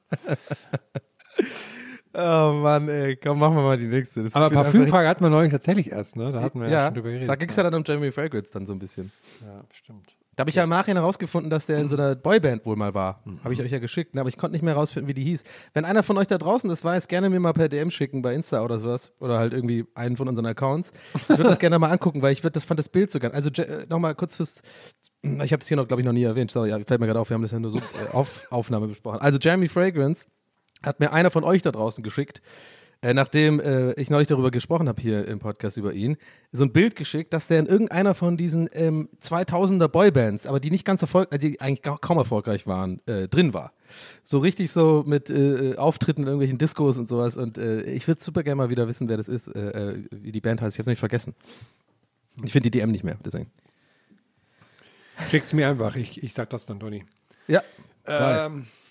Oh Mann, ey, komm, machen wir mal die nächste. Das Aber wird Parfümfrage hatten wir neulich tatsächlich erst, ne? Da hatten wir ja, Ja, schon drüber geredet. da ging es ja dann um Jeremy Fragrance dann so ein bisschen. Ja, stimmt. Da habe ich ja im Nachhinein herausgefunden, dass der in so einer Boyband wohl mal war. Mhm. Habe ich euch ja geschickt, ne? Aber ich konnte nicht mehr herausfinden, wie die hieß. Wenn einer von euch da draußen das weiß, gerne mir mal per D M schicken bei Insta oder sowas. Oder halt irgendwie einen von unseren Accounts. Ich würde das gerne mal angucken, weil ich würd, das fand das Bild so geil. Also äh, nochmal kurz fürs, ich habe es hier noch, glaube ich, noch nie erwähnt. Sorry, ja, fällt mir gerade auf, wir haben das ja nur so äh, auf Aufnahme besprochen. Also Jeremy Fragrance hat mir einer von euch da draußen geschickt, äh, nachdem äh, ich neulich darüber gesprochen habe hier im Podcast über ihn, so ein Bild geschickt, dass der in irgendeiner von diesen ähm, zweitausender Boybands, aber die nicht ganz erfolgreich, also die eigentlich kaum erfolgreich waren, äh, drin war. So richtig so mit äh, Auftritten in irgendwelchen Diskos und sowas. Und äh, ich würde super gerne mal wieder wissen, wer das ist, äh, wie die Band heißt. Ich habe es nicht vergessen. Ich finde die D M nicht mehr, deswegen. Schickt's mir einfach, ich, ich sag das dann, Toni. Ja. Ähm,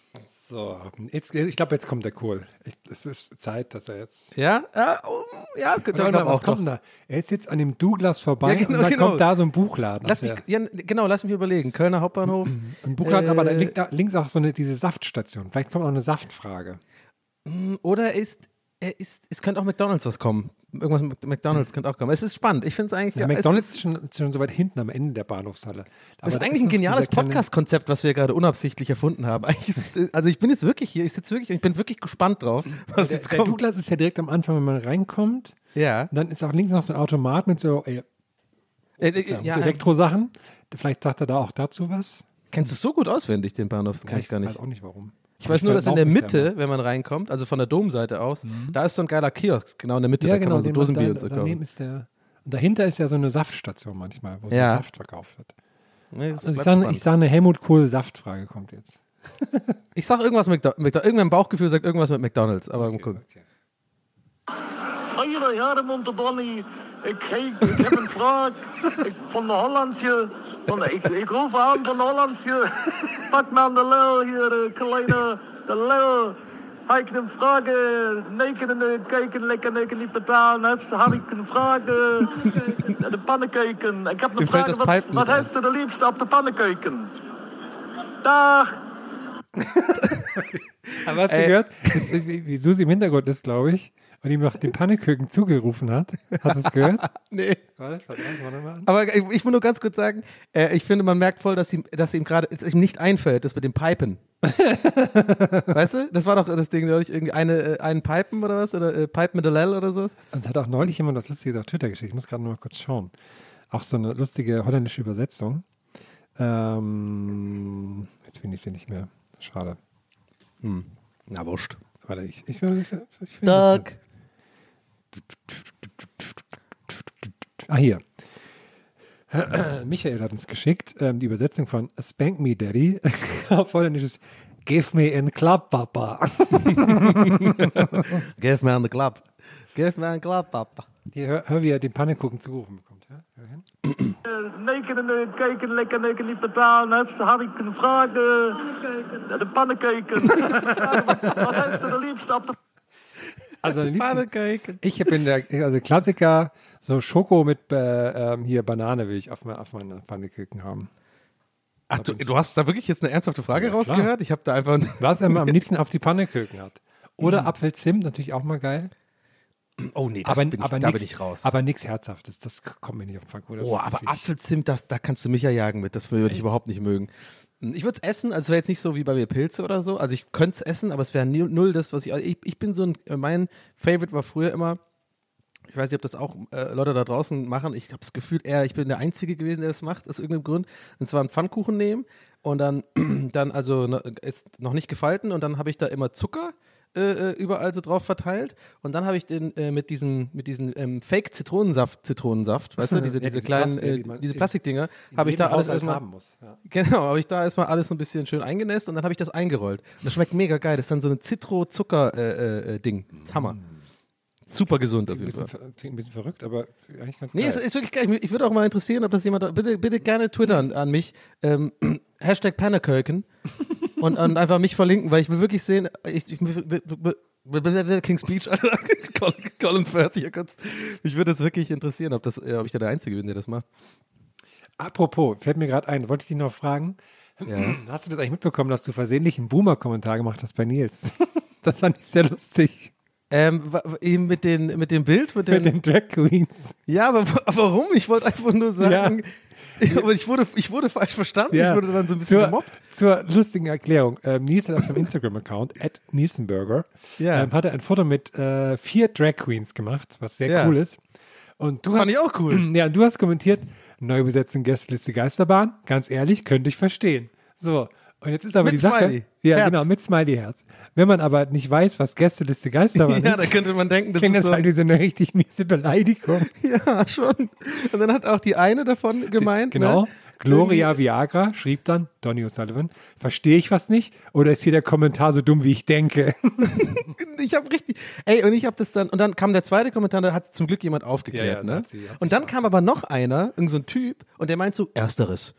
So, jetzt, ich glaube, jetzt kommt der Kohl. Ich, es ist Zeit, dass er jetzt. Ja? Ja, oh, ja Oder das sag, was auch kommt denn da? Er ist jetzt an dem Douglas vorbei Ja, genau, und dann genau. kommt da so ein Buchladen. Lass mich, ja, genau, lass mich überlegen. Kölner Hauptbahnhof. Ein Buchladen, äh, aber da liegt da links auch so eine, diese Saftstation. Vielleicht kommt auch eine Saftfrage. Oder ist, er ist, es könnte auch McDonalds was kommen. Irgendwas mit McDonalds könnte auch kommen. Es ist spannend. Ich finde es eigentlich. Ja, McDonalds ist schon, schon so weit hinten am Ende der Bahnhofshalle. Das ist Aber da eigentlich ein noch geniales dieser kleine- Podcast-Konzept, was wir gerade unabsichtlich erfunden haben. Eigentlich ist, also ich bin jetzt wirklich hier, ich sitze wirklich, ich bin wirklich gespannt drauf, was Der, jetzt der kommt. Douglas ist ja direkt am Anfang, wenn man reinkommt. Ja. Und dann ist auch links noch so ein Automat mit so, äh, Äh, äh, ja, so Elektrosachen. Vielleicht sagt er da auch dazu was. Kennst du so gut auswendig, den Bahnhof? Das kann ich gar nicht. Ich weiß auch nicht, warum. Ich weiß nur, dass in der laufe nicht Mitte, wenn man reinkommt, also von der Domseite aus, da ist so ein geiler Kiosk, genau in der Mitte, Ja, da genau. kann man so den- Dosenbier da, und so daneben kaufen. ist der, und dahinter ist ja so eine Saftstation manchmal, wo Ja. so Saft verkauft wird. Nee, das Also ich bleibt sage spannend. ich sag eine Helmut Kohl-Saftfrage kommt jetzt. Ich sag irgendwas mit McDonalds. Irgendein Bauchgefühl sagt irgendwas mit McDonalds, aber mal gucken. Hele Hermond de Donny, ik, ik, ik heb een vraag ik, van de Hollandse. Van, ik, ik roep aan van de Hollandse. Pak me aan de lel hier, de kleine, de lel. Heb ik een vraag, neken en kijken, lekker neken niet betalen. Heb ik een vraag, eh, de pannenkeuken. Ik heb Mir een fällt vraag, das wat, Pipe wat nicht heeft er de liefste op de pannenkeuken? Dag! Aber hast du Ey. gehört, wie, wie- wie Susi im Hintergrund ist, glaube ich, und ihm noch den Pannekuchen zugerufen hat? Hast du es gehört? Nee. Warte, warte, warte mal an. Aber ich, ich will nur ganz kurz sagen, äh, ich finde, man merkt voll, dass ihm, dass ihm gerade dass ihm nicht einfällt, das mit dem Pipen. Weißt du? Das war doch das Ding, neulich irgendwie eine, äh, einen Pipen oder was? Oder äh, Pipe mit a Lel oder sowas? Und es hat auch neulich jemand das Lustiges auf Twitter geschickt. Ich muss gerade noch mal kurz schauen. Auch so eine lustige holländische Übersetzung. Ähm, jetzt finde ich sie nicht mehr. Schade. Hm. Na, wurscht. Warte, ich, ich, ich, ich, ich finde Doug. das- Ah, hier. Michael hat uns geschickt ähm, die Übersetzung von Spank Me Daddy auf Holländisch ist Give me a club, Papa. Give me an the club. Give me an the club, Papa. Hier, hör, hör, wie er den Pannekuchen zugerufen bekommt. Ja? Hör hin. Neken en kijken, lekker neken niet betalen. Heb ik een vraag, eh, de pannenkeuken. Wat heeft er de liefste op de Also liebsten, Pannekuchen. ich habe in der also Klassiker so Schoko mit äh, ähm, hier Banane will ich auf, me- auf meine Pannekuchen haben. Ach, du, du hast da wirklich jetzt eine ernsthafte Frage Ja, rausgehört? Ich habe da einfach. Was er am liebsten auf die Pannekuchen hat. Oder Apfelzimt, natürlich auch mal geil. Oh nee, das aber, bin ich, aber da nix, bin ich raus. Aber nichts Herzhaftes, das kommt mir nicht auf den Fang. Das Oh, ist aber wirklich- Apfelzimt, das, da kannst du mich ja jagen mit. Das würde ich überhaupt nicht mögen. Ich würde es essen, also es wäre jetzt nicht so wie bei mir Pilze oder so. Also ich könnte es essen, aber es wäre null, null das, was ich, ich. Ich bin so ein. Mein Favorite war früher immer. Ich weiß nicht, ob das auch äh, Leute da draußen machen. Ich habe das Gefühl, eher, ich bin der Einzige gewesen, der das macht, aus irgendeinem Grund. Und zwar einen Pfannkuchen nehmen und dann, dann also ne, ist noch nicht gefalten und dann habe ich da immer Zucker äh, überall so drauf verteilt und dann habe ich den äh, mit diesen, mit diesen ähm, Fake-Zitronensaft, Zitronensaft, weißt du, diese, Ja, diese diese kleinen, Plastik, äh, die man diese in- Plastikdinger, in habe ich da jedem alles Haushalt erstmal, haben muss, ja. genau, habe ich da erstmal alles so ein bisschen schön eingenässt und dann habe ich das eingerollt. Und das schmeckt mega geil, das ist dann so ein Zitro-Zucker-Ding, das ist Hammer. Super gesund auf Klingt jeden ein, Fall. bisschen, ver- klingt ein bisschen verrückt, aber eigentlich ganz Nee, geil. es ist wirklich geil. Ich würde auch mal interessieren, ob das jemand, da- bitte, bitte gerne twittern an mich, ähm, Hashtag Panneköken und, und einfach mich verlinken, weil ich will wirklich sehen, ich, ich King's Speech, Alter, Colin, Colin Firth hier kurz. Mich würde es wirklich interessieren, ob, das, äh, ob ich da der Einzige bin, der das macht. Apropos, fällt mir gerade ein, wollte ich dich noch fragen, Ja. hast du das eigentlich mitbekommen, dass du versehentlich einen Boomer-Kommentar gemacht hast bei Nils? Das fand ich sehr lustig. Ähm, wa- wa- eben mit, den, mit dem Bild? Mit den, Mit den Drag Queens. ja, aber wa- warum? Ich wollte einfach nur sagen, ja. aber ich wurde, ich wurde falsch verstanden. Ich wurde dann so ein bisschen zur, gemobbt. Zur lustigen Erklärung. Ähm, Nils hat auf seinem Instagram-Account, at Nielsenburger, Ja. ähm, hat er ein Foto mit äh, vier Drag Queens gemacht, was sehr Ja. cool ist. Und du Fand hast, ich auch cool. Ja, und du hast kommentiert, Neubesetzung Gästeliste Geisterbahn, ganz ehrlich, könnte ich verstehen. So, und jetzt ist aber Mit die Sache. Smiley. Ja, Herz. genau, mit Smiley-Herz. Wenn man aber nicht weiß, was Gästeliste Geisterbahn Ja, ist, da könnte man denken, das klingt ist das so. halt wie so eine richtig miese Beleidigung. Ja, schon. Und dann hat auch die eine davon gemeint. Genau. Ne? Gloria Irgendwie- Viagra schrieb dann, Donny O'Sullivan, verstehe ich was nicht? Oder ist hier der Kommentar so dumm, wie ich denke? Ich habe richtig. Ey, und ich habe das dann. Und dann kam der zweite Kommentar, da hat zum Glück jemand aufgeklärt. Ja, ja, da ne? hat sie- hat und dann kam aber noch einer, irgend so ein Typ, und der meint so: Ersteres.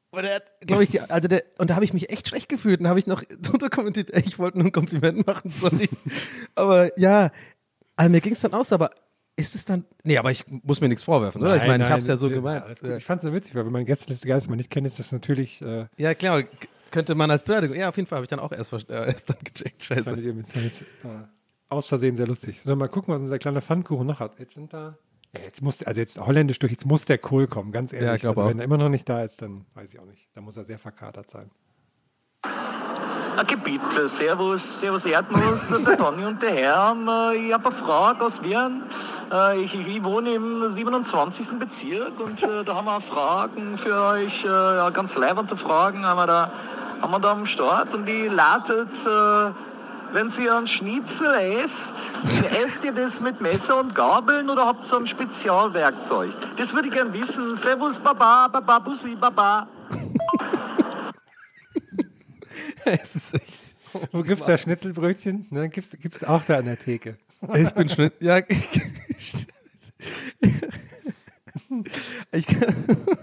Und er hat, glaube ich, die, also der, und da habe ich mich echt schlecht gefühlt. Und da habe ich noch drunter kommentiert, ey, ich wollte nur ein Kompliment machen, sorry. Aber ja, also mir ging es dann aus, aber ist es dann, nee, aber ich muss mir nichts vorwerfen, oder? Nein, ich meine, ich nein, habe es ja so das- gemeint. ja, Ich fand es so witzig, weil wenn man Gästeliste Geisterbahn nicht kennt, ist das natürlich. Äh, Ja, klar, k- könnte man als Beleidigung, ja, auf jeden Fall habe ich dann auch erst, ver- äh, erst dann gecheckt, das scheiße. fand ich irgendwie- das fand ich, äh, aus Versehen sehr lustig. So, mal gucken, was unser kleiner Pfannkuchen noch hat. Jetzt sind da. Ja, jetzt muss, also jetzt holländisch durch, jetzt muss der Kohl kommen, ganz ehrlich. Ja, ich glaub also, auch. wenn er immer noch nicht da ist, dann weiß ich auch nicht. Da muss er sehr verkatert sein. Ah, Gebiet, servus, servus Erdnuss, der Donny und der Herr. Äh, Ich habe eine Frage aus Wien. Äh, Ich, ich, ich wohne im siebenundzwanzigsten Bezirk und äh, da haben wir Fragen für euch, äh, ja, ganz leibende Fragen haben wir da, haben wir da am Start und die lautet, äh, wenn ihr einen Schnitzel esst, esst ihr das mit Messer und Gabeln oder habt ihr so ein Spezialwerkzeug? Das würde ich gern wissen. Servus, Baba, Baba, Bussi, Baba. Es ist echt. Wo gibt's da Schnitzelbrötchen? Ne, gibt's, gibt's auch da an der Theke. Ich bin Schnitt. Ja, ich kann.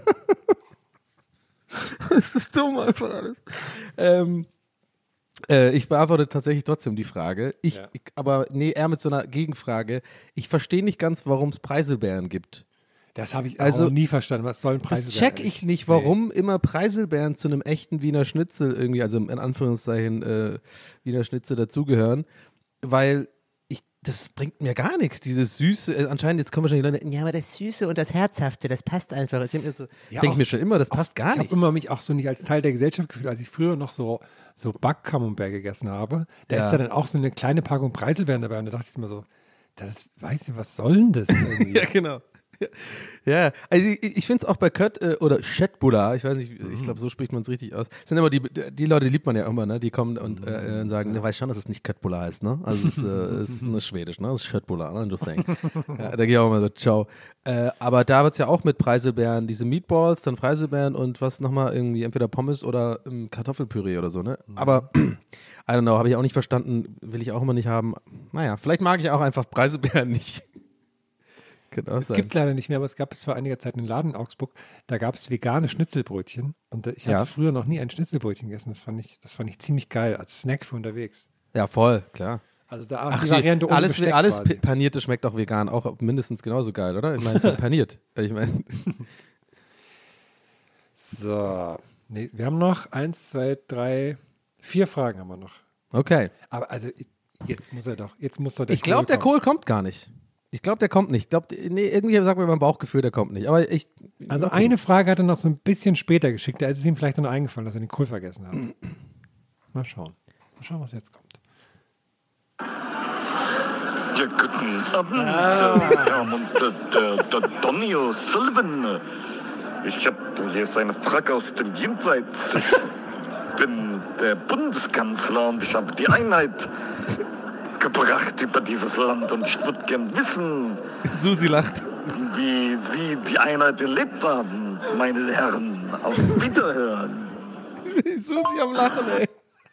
Das ist dumm einfach alles. Ähm, äh, ich beantworte tatsächlich trotzdem die Frage. Ich, Ja. ich, aber nee, eher mit so einer Gegenfrage. Ich verstehe nicht ganz, warum es Preiselbeeren gibt. Das habe ich Also, auch nie verstanden. Was sollen Das Preiselbeeren? check ich nicht, warum immer Preiselbeeren zu einem echten Wiener Schnitzel irgendwie, also in Anführungszeichen äh, Wiener Schnitzel dazugehören, weil ich, das bringt mir gar nichts, dieses Süße, äh, anscheinend, jetzt kommen wahrscheinlich Leute, ja, aber das Süße und das Herzhafte, das passt einfach. Ich denke mir, so, Ja, denk auch- mir schon immer, das passt gar Ich nicht. habe immer mich auch so nicht als Teil der Gesellschaft gefühlt, als ich früher noch so, so Back-Camembert gegessen habe. Da Ja. ist ja dann auch so eine kleine Packung Preiselbeeren dabei und da dachte ich mir so, das weiß ich, was soll denn das irgendwie? Ja, genau. Ja, ja. Also ich, ich finde es auch bei Kött äh, oder Chetbula, ich weiß nicht, ich glaube, so spricht man es richtig aus. Das sind immer die, die Leute, die liebt man ja immer, ne? Die kommen und äh, äh, sagen, ne, weiß schon, dass es nicht Köttbula heißt, ne? Also es ist, äh, es ist nur Schwedisch, ne? Es ist Chetbula, ne? Just saying. Ja, da gehe ich auch immer so, ciao. Äh, aber da wird es ja auch mit Preiselbeeren, diese Meatballs, dann Preiselbeeren und was nochmal irgendwie, entweder Pommes oder ähm, Kartoffelpüree oder so, ne? Aber I don't know, habe ich auch nicht verstanden, will ich auch immer nicht haben. Naja, vielleicht mag ich auch einfach Preiselbeeren nicht. Könnte auch Es sein. gibt leider nicht mehr, aber es gab es vor einiger Zeit einen Laden in Augsburg, da gab es vegane Schnitzelbrötchen und äh, ich hatte Ja. früher noch nie ein Schnitzelbrötchen gegessen. Das fand ich, das fand ich ziemlich geil, als Snack für unterwegs. Ja, voll, klar. Also da Ach, die die, Variante ohne alles, Besteck alles quasi. pi- Panierte schmeckt auch vegan, auch mindestens genauso geil, oder? Ich meine, es ist paniert. Ich meine, So, nee, wir haben noch eins, zwei, drei, vier Fragen haben wir noch. okay. Aber also ich- jetzt muss er doch, jetzt muss doch der Ich glaube, der kommen. Kohl kommt gar nicht. Ich glaube, der kommt nicht. Ich glaube, nee, irgendwie sagt mir mein Bauchgefühl, der kommt nicht. Aber ich. Also mal gucken. eine Frage hat er noch so ein bisschen später geschickt, da ist es ihm vielleicht noch eingefallen, dass er den Kohl vergessen hat. Mal schauen. Mal schauen, was jetzt kommt. Ja, guten Abend, ja, und äh, der, der Donny O'Sullivan. Ich habe jetzt eine Frage aus dem Jenseits. Ich bin der Bundeskanzler und ich habe die Einheit gebracht über dieses Land und ich würde gern wissen, Susi lacht. wie Sie die Einheit erlebt haben, meine Herren. Auf Wiederhören. Susi am Lachen, ey.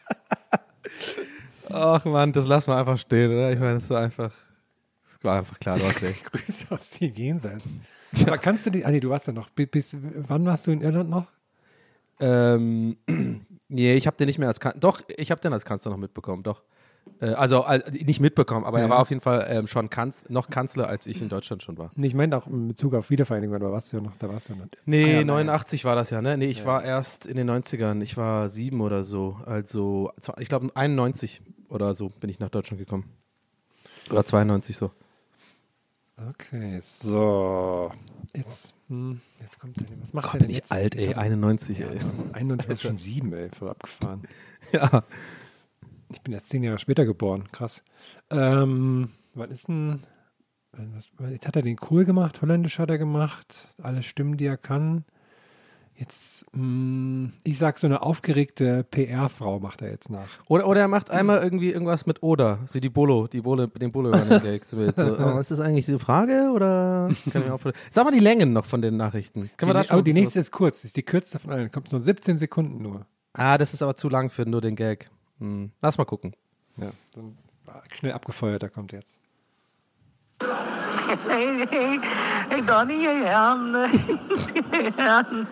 Ach Mann, das lassen wir einfach stehen, oder? Ich meine, das war einfach. Das war einfach klar, du hast recht. Grüße aus dem Jenseits. Aber kannst du die, ah nee, du warst ja noch, bis, bis wann warst du in Irland noch? Ähm, nee, ich habe den nicht mehr als Kanzler. Doch, ich habe den als Kanzler noch mitbekommen, doch. Äh, also äh, nicht mitbekommen, aber Ja. er war auf jeden Fall ähm, schon Kanz noch Kanzler, als ich in Deutschland schon war. Nee, ich meine auch in Bezug auf Wiedervereinigung, aber warst du ja noch, da warst du ja noch. Nee, Ah, ja, nein. neunundachtzig war das ja, ne? Nee, ich war erst in den neunzigern. Ich war sieben oder so. Also, ich glaube, einundneunzig oder so bin ich nach Deutschland gekommen. Oder zweiundneunzig so. Okay, so. Jetzt, hm, jetzt kommt er. Was macht Gott, er bin denn ich jetzt? alt, ey. Jetzt hat er- einundneunzig, Ja, ey. einundneunzig ist schon sieben, ey, voll abgefahren. Ja. Ich bin jetzt zehn Jahre später geboren, krass. Ähm, was ist denn, äh, was, jetzt hat er den Kohl gemacht, Holländisch hat er gemacht, alle Stimmen, die er kann. Jetzt, mh, ich sag, so eine aufgeregte P R-Frau macht er jetzt nach. Oder, oder er macht einmal irgendwie irgendwas mit Oder, so die Bolo, die Bolo, den Bolo Running Gag. So, mit, so, oh, ist das eigentlich die Frage oder? Kann ich mir auch vorstellen. Sag mal die Längen noch von den Nachrichten. Können wir die, da schon aber ein die bisschen nächste ist kurz, die ist die kürzeste von allen, kommt nur siebzehn Sekunden nur. was- Ah, das ist aber zu lang für nur den Gag. Hm. Lass mal gucken. Ja, dann schnell abgefeuert, da kommt jetzt. Hey, hey, hey Donny, hey Herrn. Hey Herrn.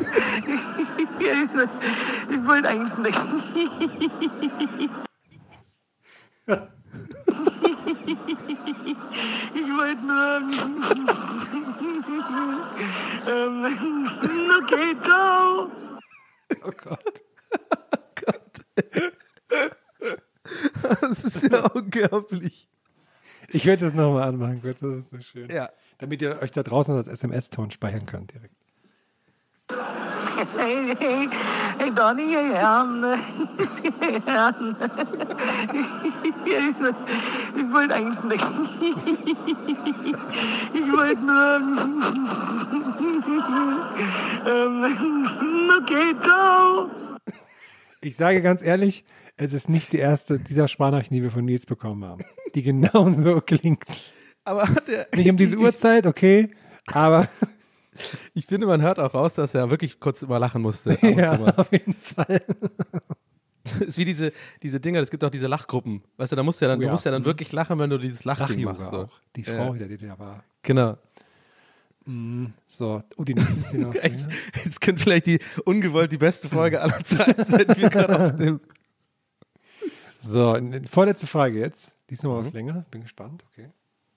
Ich wollte eigentlich nicht. Ich wollte nur. ähm, okay, ciao. Oh Gott. Oh Gott. Das ist ja unglaublich. Ich werde das nochmal anmachen, kurz, das ist so schön. Ja. Damit ihr euch da draußen als S M S-Ton speichern könnt direkt. Hey, hey, hey Donny, hey Herrn. Hey Herrn. Ich wollte eigentlich nicht. Ich wollte nur. ähm, okay, ciao. Ich sage ganz ehrlich, es ist nicht die erste dieser Sprachnachrichten, die wir von Nils bekommen haben, die genau so klingt. Aber hat er, nicht um diese Uhrzeit, okay, aber ich finde, man hört auch raus, dass er wirklich kurz immer lachen musste. Ja, auf jeden Fall. Das ist wie diese, diese Dinger, es gibt auch diese Lachgruppen. Weißt du, da musst du ja dann, Oh ja. du musst ja dann wirklich lachen, wenn du dieses Lachding Lachyoga machst. So. auch. Die Ja. Frau, die da war. Genau. Mm, so, oh, die nächste noch. Echt, jetzt könnte vielleicht die ungewollt die beste Folge aller Zeiten sein, die wir gerade aufnehmen. So, vorletzte Frage jetzt. Die ist noch Mhm. was länger. Bin gespannt, okay.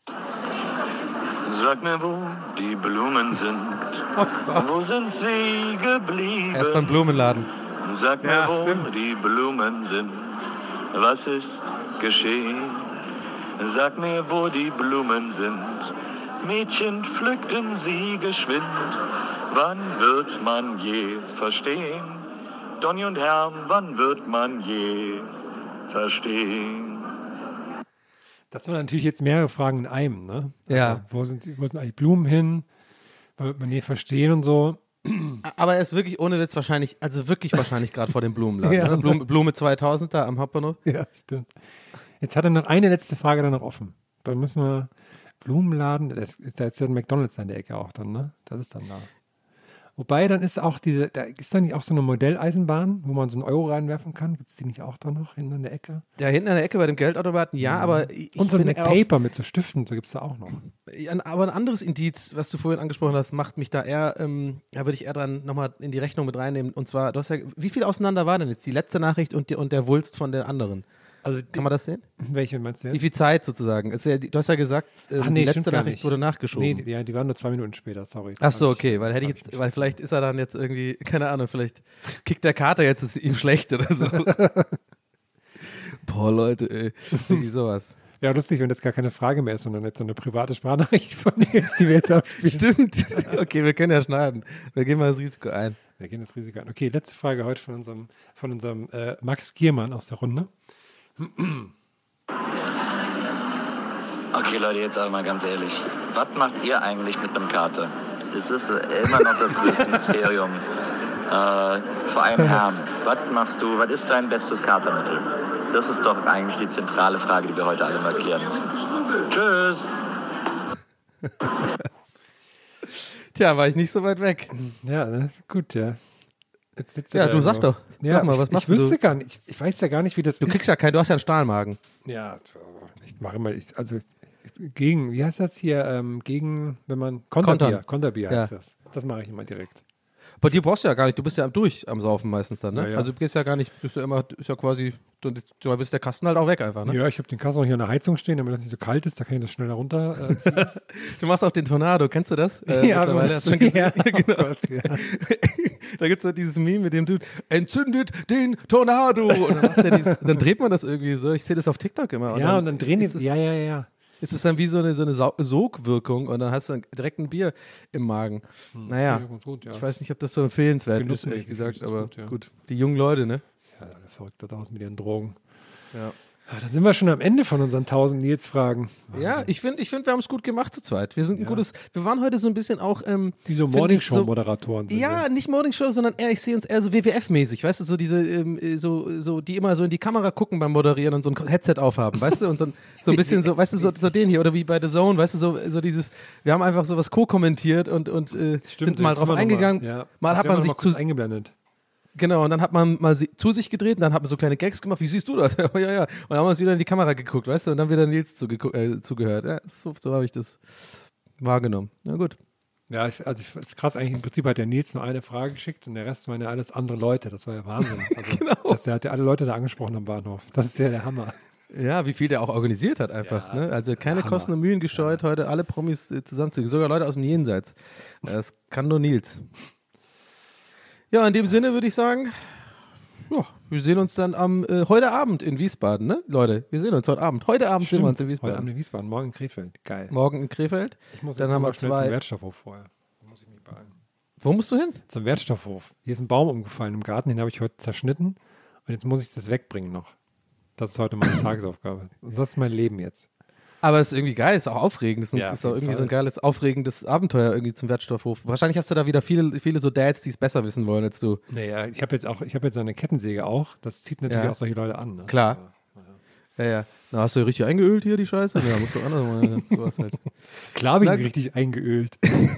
Sag mir, wo die Blumen sind. Oh Wo sind sie geblieben? Erst beim Blumenladen. Sag mir, Ja, wo stimmt. die Blumen sind. Was ist geschehen? Sag mir, wo die Blumen sind. Mädchen pflückten sie geschwind. Wann wird man je verstehen? Donny und Herrn, wann wird man je verstehen? Das waren natürlich jetzt mehrere Fragen in einem, ne? Ja. Also, wo sind, wo sind eigentlich Blumen hin? Wo wird man nie verstehen und so. Aber er ist wirklich ohne Witz wahrscheinlich, also wirklich wahrscheinlich gerade vor dem Blumenladen. Ja. Ne? Blume, Blume zweitausend da am Hauptbahnhof. Ja, stimmt. Jetzt hat er noch eine letzte Frage dann noch offen. Dann müssen wir Blumenladen, das ist da jetzt der McDonalds an der Ecke auch dann, ne? Das ist dann da. Wobei, dann ist auch diese, da ist da nicht auch so eine Modelleisenbahn, wo man so einen Euro reinwerfen kann? Gibt es die nicht auch da noch hinten in der Ecke? Da hinten an der Ecke bei dem Geldautomaten, ja, aber ich Und so ein bin McPaper mit so Stiften, so gibt es da auch noch. Ein, aber ein anderes Indiz, was du vorhin angesprochen hast, macht mich da eher, ähm, da würde ich eher dran nochmal in die Rechnung mit reinnehmen. Und zwar, du hast ja, wie viel auseinander war denn jetzt die letzte Nachricht und, die, und der Wulst von den anderen? Also Kann man das sehen? Welche meinst du jetzt? Wie viel Zeit sozusagen? Ist ja, du hast ja gesagt, ähm, Ach nee, die stimmt letzte gar Nachricht nicht. wurde nachgeschoben. Nee, die, ja, die waren nur zwei Minuten später, sorry. Ach so, Hab okay, ich- weil hätte ich hab jetzt, weil vielleicht ist er dann jetzt irgendwie, keine Ahnung, vielleicht kickt der Kater jetzt, ist ihm schlecht oder so. Boah, Leute, ey, irgendwie sowas. Ja, lustig, wenn das gar keine Frage mehr ist, sondern jetzt so eine private Sprachnachricht von dir, die wir jetzt abspielen. Stimmt. Okay, wir können ja schneiden. Wir gehen mal das Risiko ein. Wir gehen das Risiko an. Okay, letzte Frage heute von unserem, von unserem äh, Max Giermann aus der Runde. Okay, Leute, jetzt aber mal ganz ehrlich. Was macht ihr eigentlich mit einem Kater? Das ist äh, immer noch das größte Mysterium. Äh, vor allem Herrn, was machst du, was ist dein bestes Katermittel? Das ist doch eigentlich die zentrale Frage, die wir heute alle mal klären müssen. Tschüss! Tja, war ich nicht so weit weg. Ja, ne? Gut, ja. Jetzt sitzt Ja, er da du sag so. doch. Ja, Sag mal, was ich, machst ich du? wüsste gar nicht. Ich, ich weiß ja gar nicht, wie das Du ist. kriegst ja keinen, du hast ja einen Stahlmagen. Ja, ich mache immer, ich, also gegen, wie heißt das hier, ähm, gegen, wenn man, Konterbier, Kontern. Konterbier heißt Ja. das. Das mache ich immer direkt. Bei dir brauchst du ja gar nicht, du bist ja durch am Saufen meistens dann, ne? Ja, ja. Also du gehst ja gar nicht, bist du immer, ist ja quasi, du, du bist der Kasten halt auch weg einfach, ne? Ja, ich habe den Kasten noch hier an der Heizung stehen, damit das nicht so kalt ist, da kann ich das schneller runter äh, ziehen. Du machst auch den Tornado, kennst du das? Äh, Ja, mittlerweile du hast du schon gesehen. ja, Ja, genau. oh Gott, ja. Da gibt es so dieses Meme mit dem Dude, entzündet den Tornado. Und dann, macht er dieses, dann dreht man das irgendwie so. Ich sehe das auf TikTok immer. Ja, und dann drehen die, ist es, ja, ja, ja. ist es dann wie so eine, so eine Sau- Sogwirkung und dann hast du dann direkt ein Bier im Magen. Naja, ja, gut, gut, ja. ich weiß nicht, ob das so empfehlenswert ist, Genussmäßig ehrlich gesagt, ist das aber gut, ja. gut. Die jungen Leute, ne? Ja, alle verrückt da draußen mit ihren Drogen. Ja. Ah, da sind wir schon am Ende von unseren tausend Nils-Fragen. Ja, ich finde, ich find, wir haben es gut gemacht zu zweit. Wir sind ein Ja. gutes, wir waren heute so ein bisschen auch, ähm, Wie so find ich, Morningshow-Moderatoren sind Ja, wir. nicht Morningshow, sondern eher, ich sehe uns eher so W W F-mäßig, weißt du, so diese, ähm, so, so, die immer so in die Kamera gucken beim Moderieren und so ein Headset aufhaben, weißt du, und so, so ein bisschen so, weißt du, so, so den hier, oder wie bei The Zone, weißt du, so, so dieses, wir haben einfach sowas co-kommentiert und, und äh, sind mal jetzt drauf sind wir eingegangen, noch mal, ja. mal Jetzt hat werden man wir sich noch kurz zu, eingeblendet. Genau, und dann hat man mal sie, zu sich gedreht und dann hat man so kleine Gags gemacht. Wie siehst du das? ja, ja. Und dann haben wir uns wieder in die Kamera geguckt, weißt du, und dann wieder Nils zugegu- äh, zugehört. Ja, so, so habe ich das wahrgenommen. Na gut. Ja, ich, also ich, ist krass, eigentlich im Prinzip hat der Nils nur eine Frage geschickt und der Rest waren ja alles andere Leute. Das war ja Wahnsinn. Also, genau. dass der hat ja alle Leute da angesprochen am Bahnhof. Das ist ja der Hammer. Ja, wie viel der auch organisiert hat einfach. Ja, ne? Also keine Hammer. Kosten und Mühen gescheut, ja. heute alle Promis äh, zusammenzukriegen. Sogar Leute aus dem Jenseits. Das kann nur Nils. Ja, in dem Sinne würde ich sagen, ja, wir sehen uns dann am äh, heute Abend in Wiesbaden, ne, Leute? Wir sehen uns heute Abend. Heute Abend Stimmt. sehen wir uns in Wiesbaden. Heute Abend in Wiesbaden, morgen in Krefeld. Geil. Morgen in Krefeld. Ich muss dann jetzt haben wir schnell zwei. zum Wertstoffhof vorher. Da muss ich mich beeilen. Wo musst du hin? Zum Wertstoffhof. Hier ist ein Baum umgefallen im Garten, den habe ich heute zerschnitten und jetzt muss ich das wegbringen noch. Das ist heute meine Tagesaufgabe. Und das ist mein Leben jetzt. Aber es ist irgendwie geil, es ist auch aufregend. Es ist, Ja, ist doch auf jeden irgendwie so ein Fall. geiles, aufregendes Abenteuer irgendwie zum Wertstoffhof. Wahrscheinlich hast du da wieder viele, viele so Dads, die es besser wissen wollen als du. Naja, ich habe jetzt auch, ich habe jetzt eine Kettensäge auch. Das zieht natürlich Ja. auch solche Leute an. Ne? Klar. Ja, ja. Na, hast du richtig eingeölt hier, die Scheiße? Ja, musst du anders mal. Sowas halt. Klar habe ich Na- mich richtig eingeölt.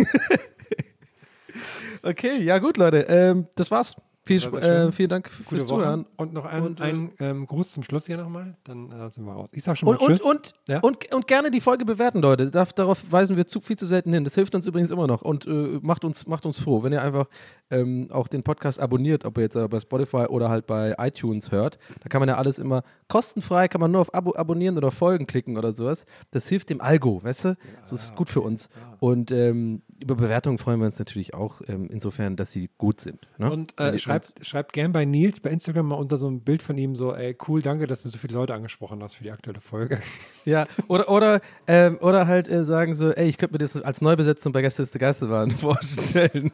Okay, ja gut, Leute. Ähm, das war's. Viel, Das war Sp- sehr schön. äh, vielen Dank Gute fürs Woche. Zuhören. Und noch ein, Und, äh, ein ähm, Gruß zum Schluss hier nochmal, dann äh, sind wir raus. Ich sag schon mal Und, und, Tschüss. und, ja? und, und gerne die Folge bewerten, Leute. Darf, darauf weisen wir zu, viel zu selten hin. Das hilft uns übrigens immer noch und äh, macht, uns, macht uns froh, wenn ihr einfach ähm, auch den Podcast abonniert, ob ihr jetzt äh, bei Spotify oder halt bei iTunes hört. Da kann man ja alles immer kostenfrei, kann man nur auf Abo abonnieren oder Folgen klicken oder sowas. Das hilft dem Algo, weißt du? Das ist gut für uns. Und ähm, über Bewertungen freuen wir uns natürlich auch, ähm, insofern, dass sie gut sind. Ne? Und Wenn äh, ihr schreibt, schreibt gern bei Nils bei Instagram mal unter so ein Bild von ihm so, ey, cool, danke, dass du so viele Leute angesprochen hast für die aktuelle Folge. Ja, oder, oder, ähm, oder halt äh, sagen so, ey, ich könnte mir das als Neubesetzung bei Gästeliste Geisterbahn vorstellen.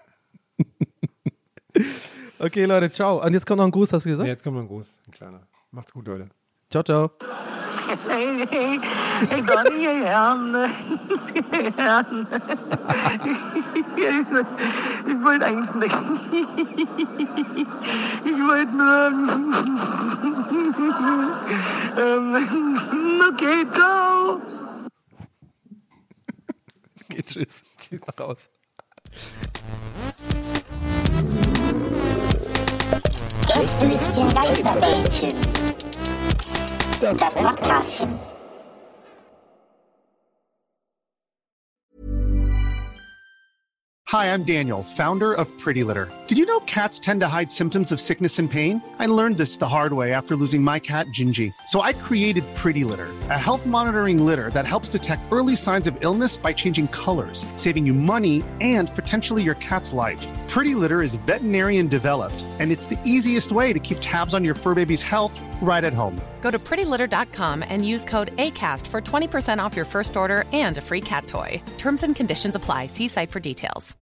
Okay, Leute, ciao. Und jetzt kommt noch ein Gruß, hast du gesagt? Ja, jetzt kommt noch ein Gruß, ein kleiner. Macht's gut, Leute. Ciao, ciao. Hey, hey, hey, Donny, hey, Herrn. Herrn. Ich wollte eigentlich nicht. Ich wollte nur. ähm, okay, ciao. Okay, tschüss. Tschüss, raus. Gästelistchen Geisterbällchen. Das Podcastchen. Hi, I'm Daniel, founder of Pretty Litter. Did you know cats tend to hide symptoms of sickness and pain? I learned this the hard way after losing my cat, Gingy. So I created Pretty Litter, a health monitoring litter that helps detect early signs of illness by changing colors, saving you money and potentially your cat's life. Pretty Litter is veterinarian developed, and it's the easiest way to keep tabs on your fur baby's health right at home. Go to pretty litter dot com and use code ACAST for twenty percent off your first order and a free cat toy. Terms and conditions apply. See site for details.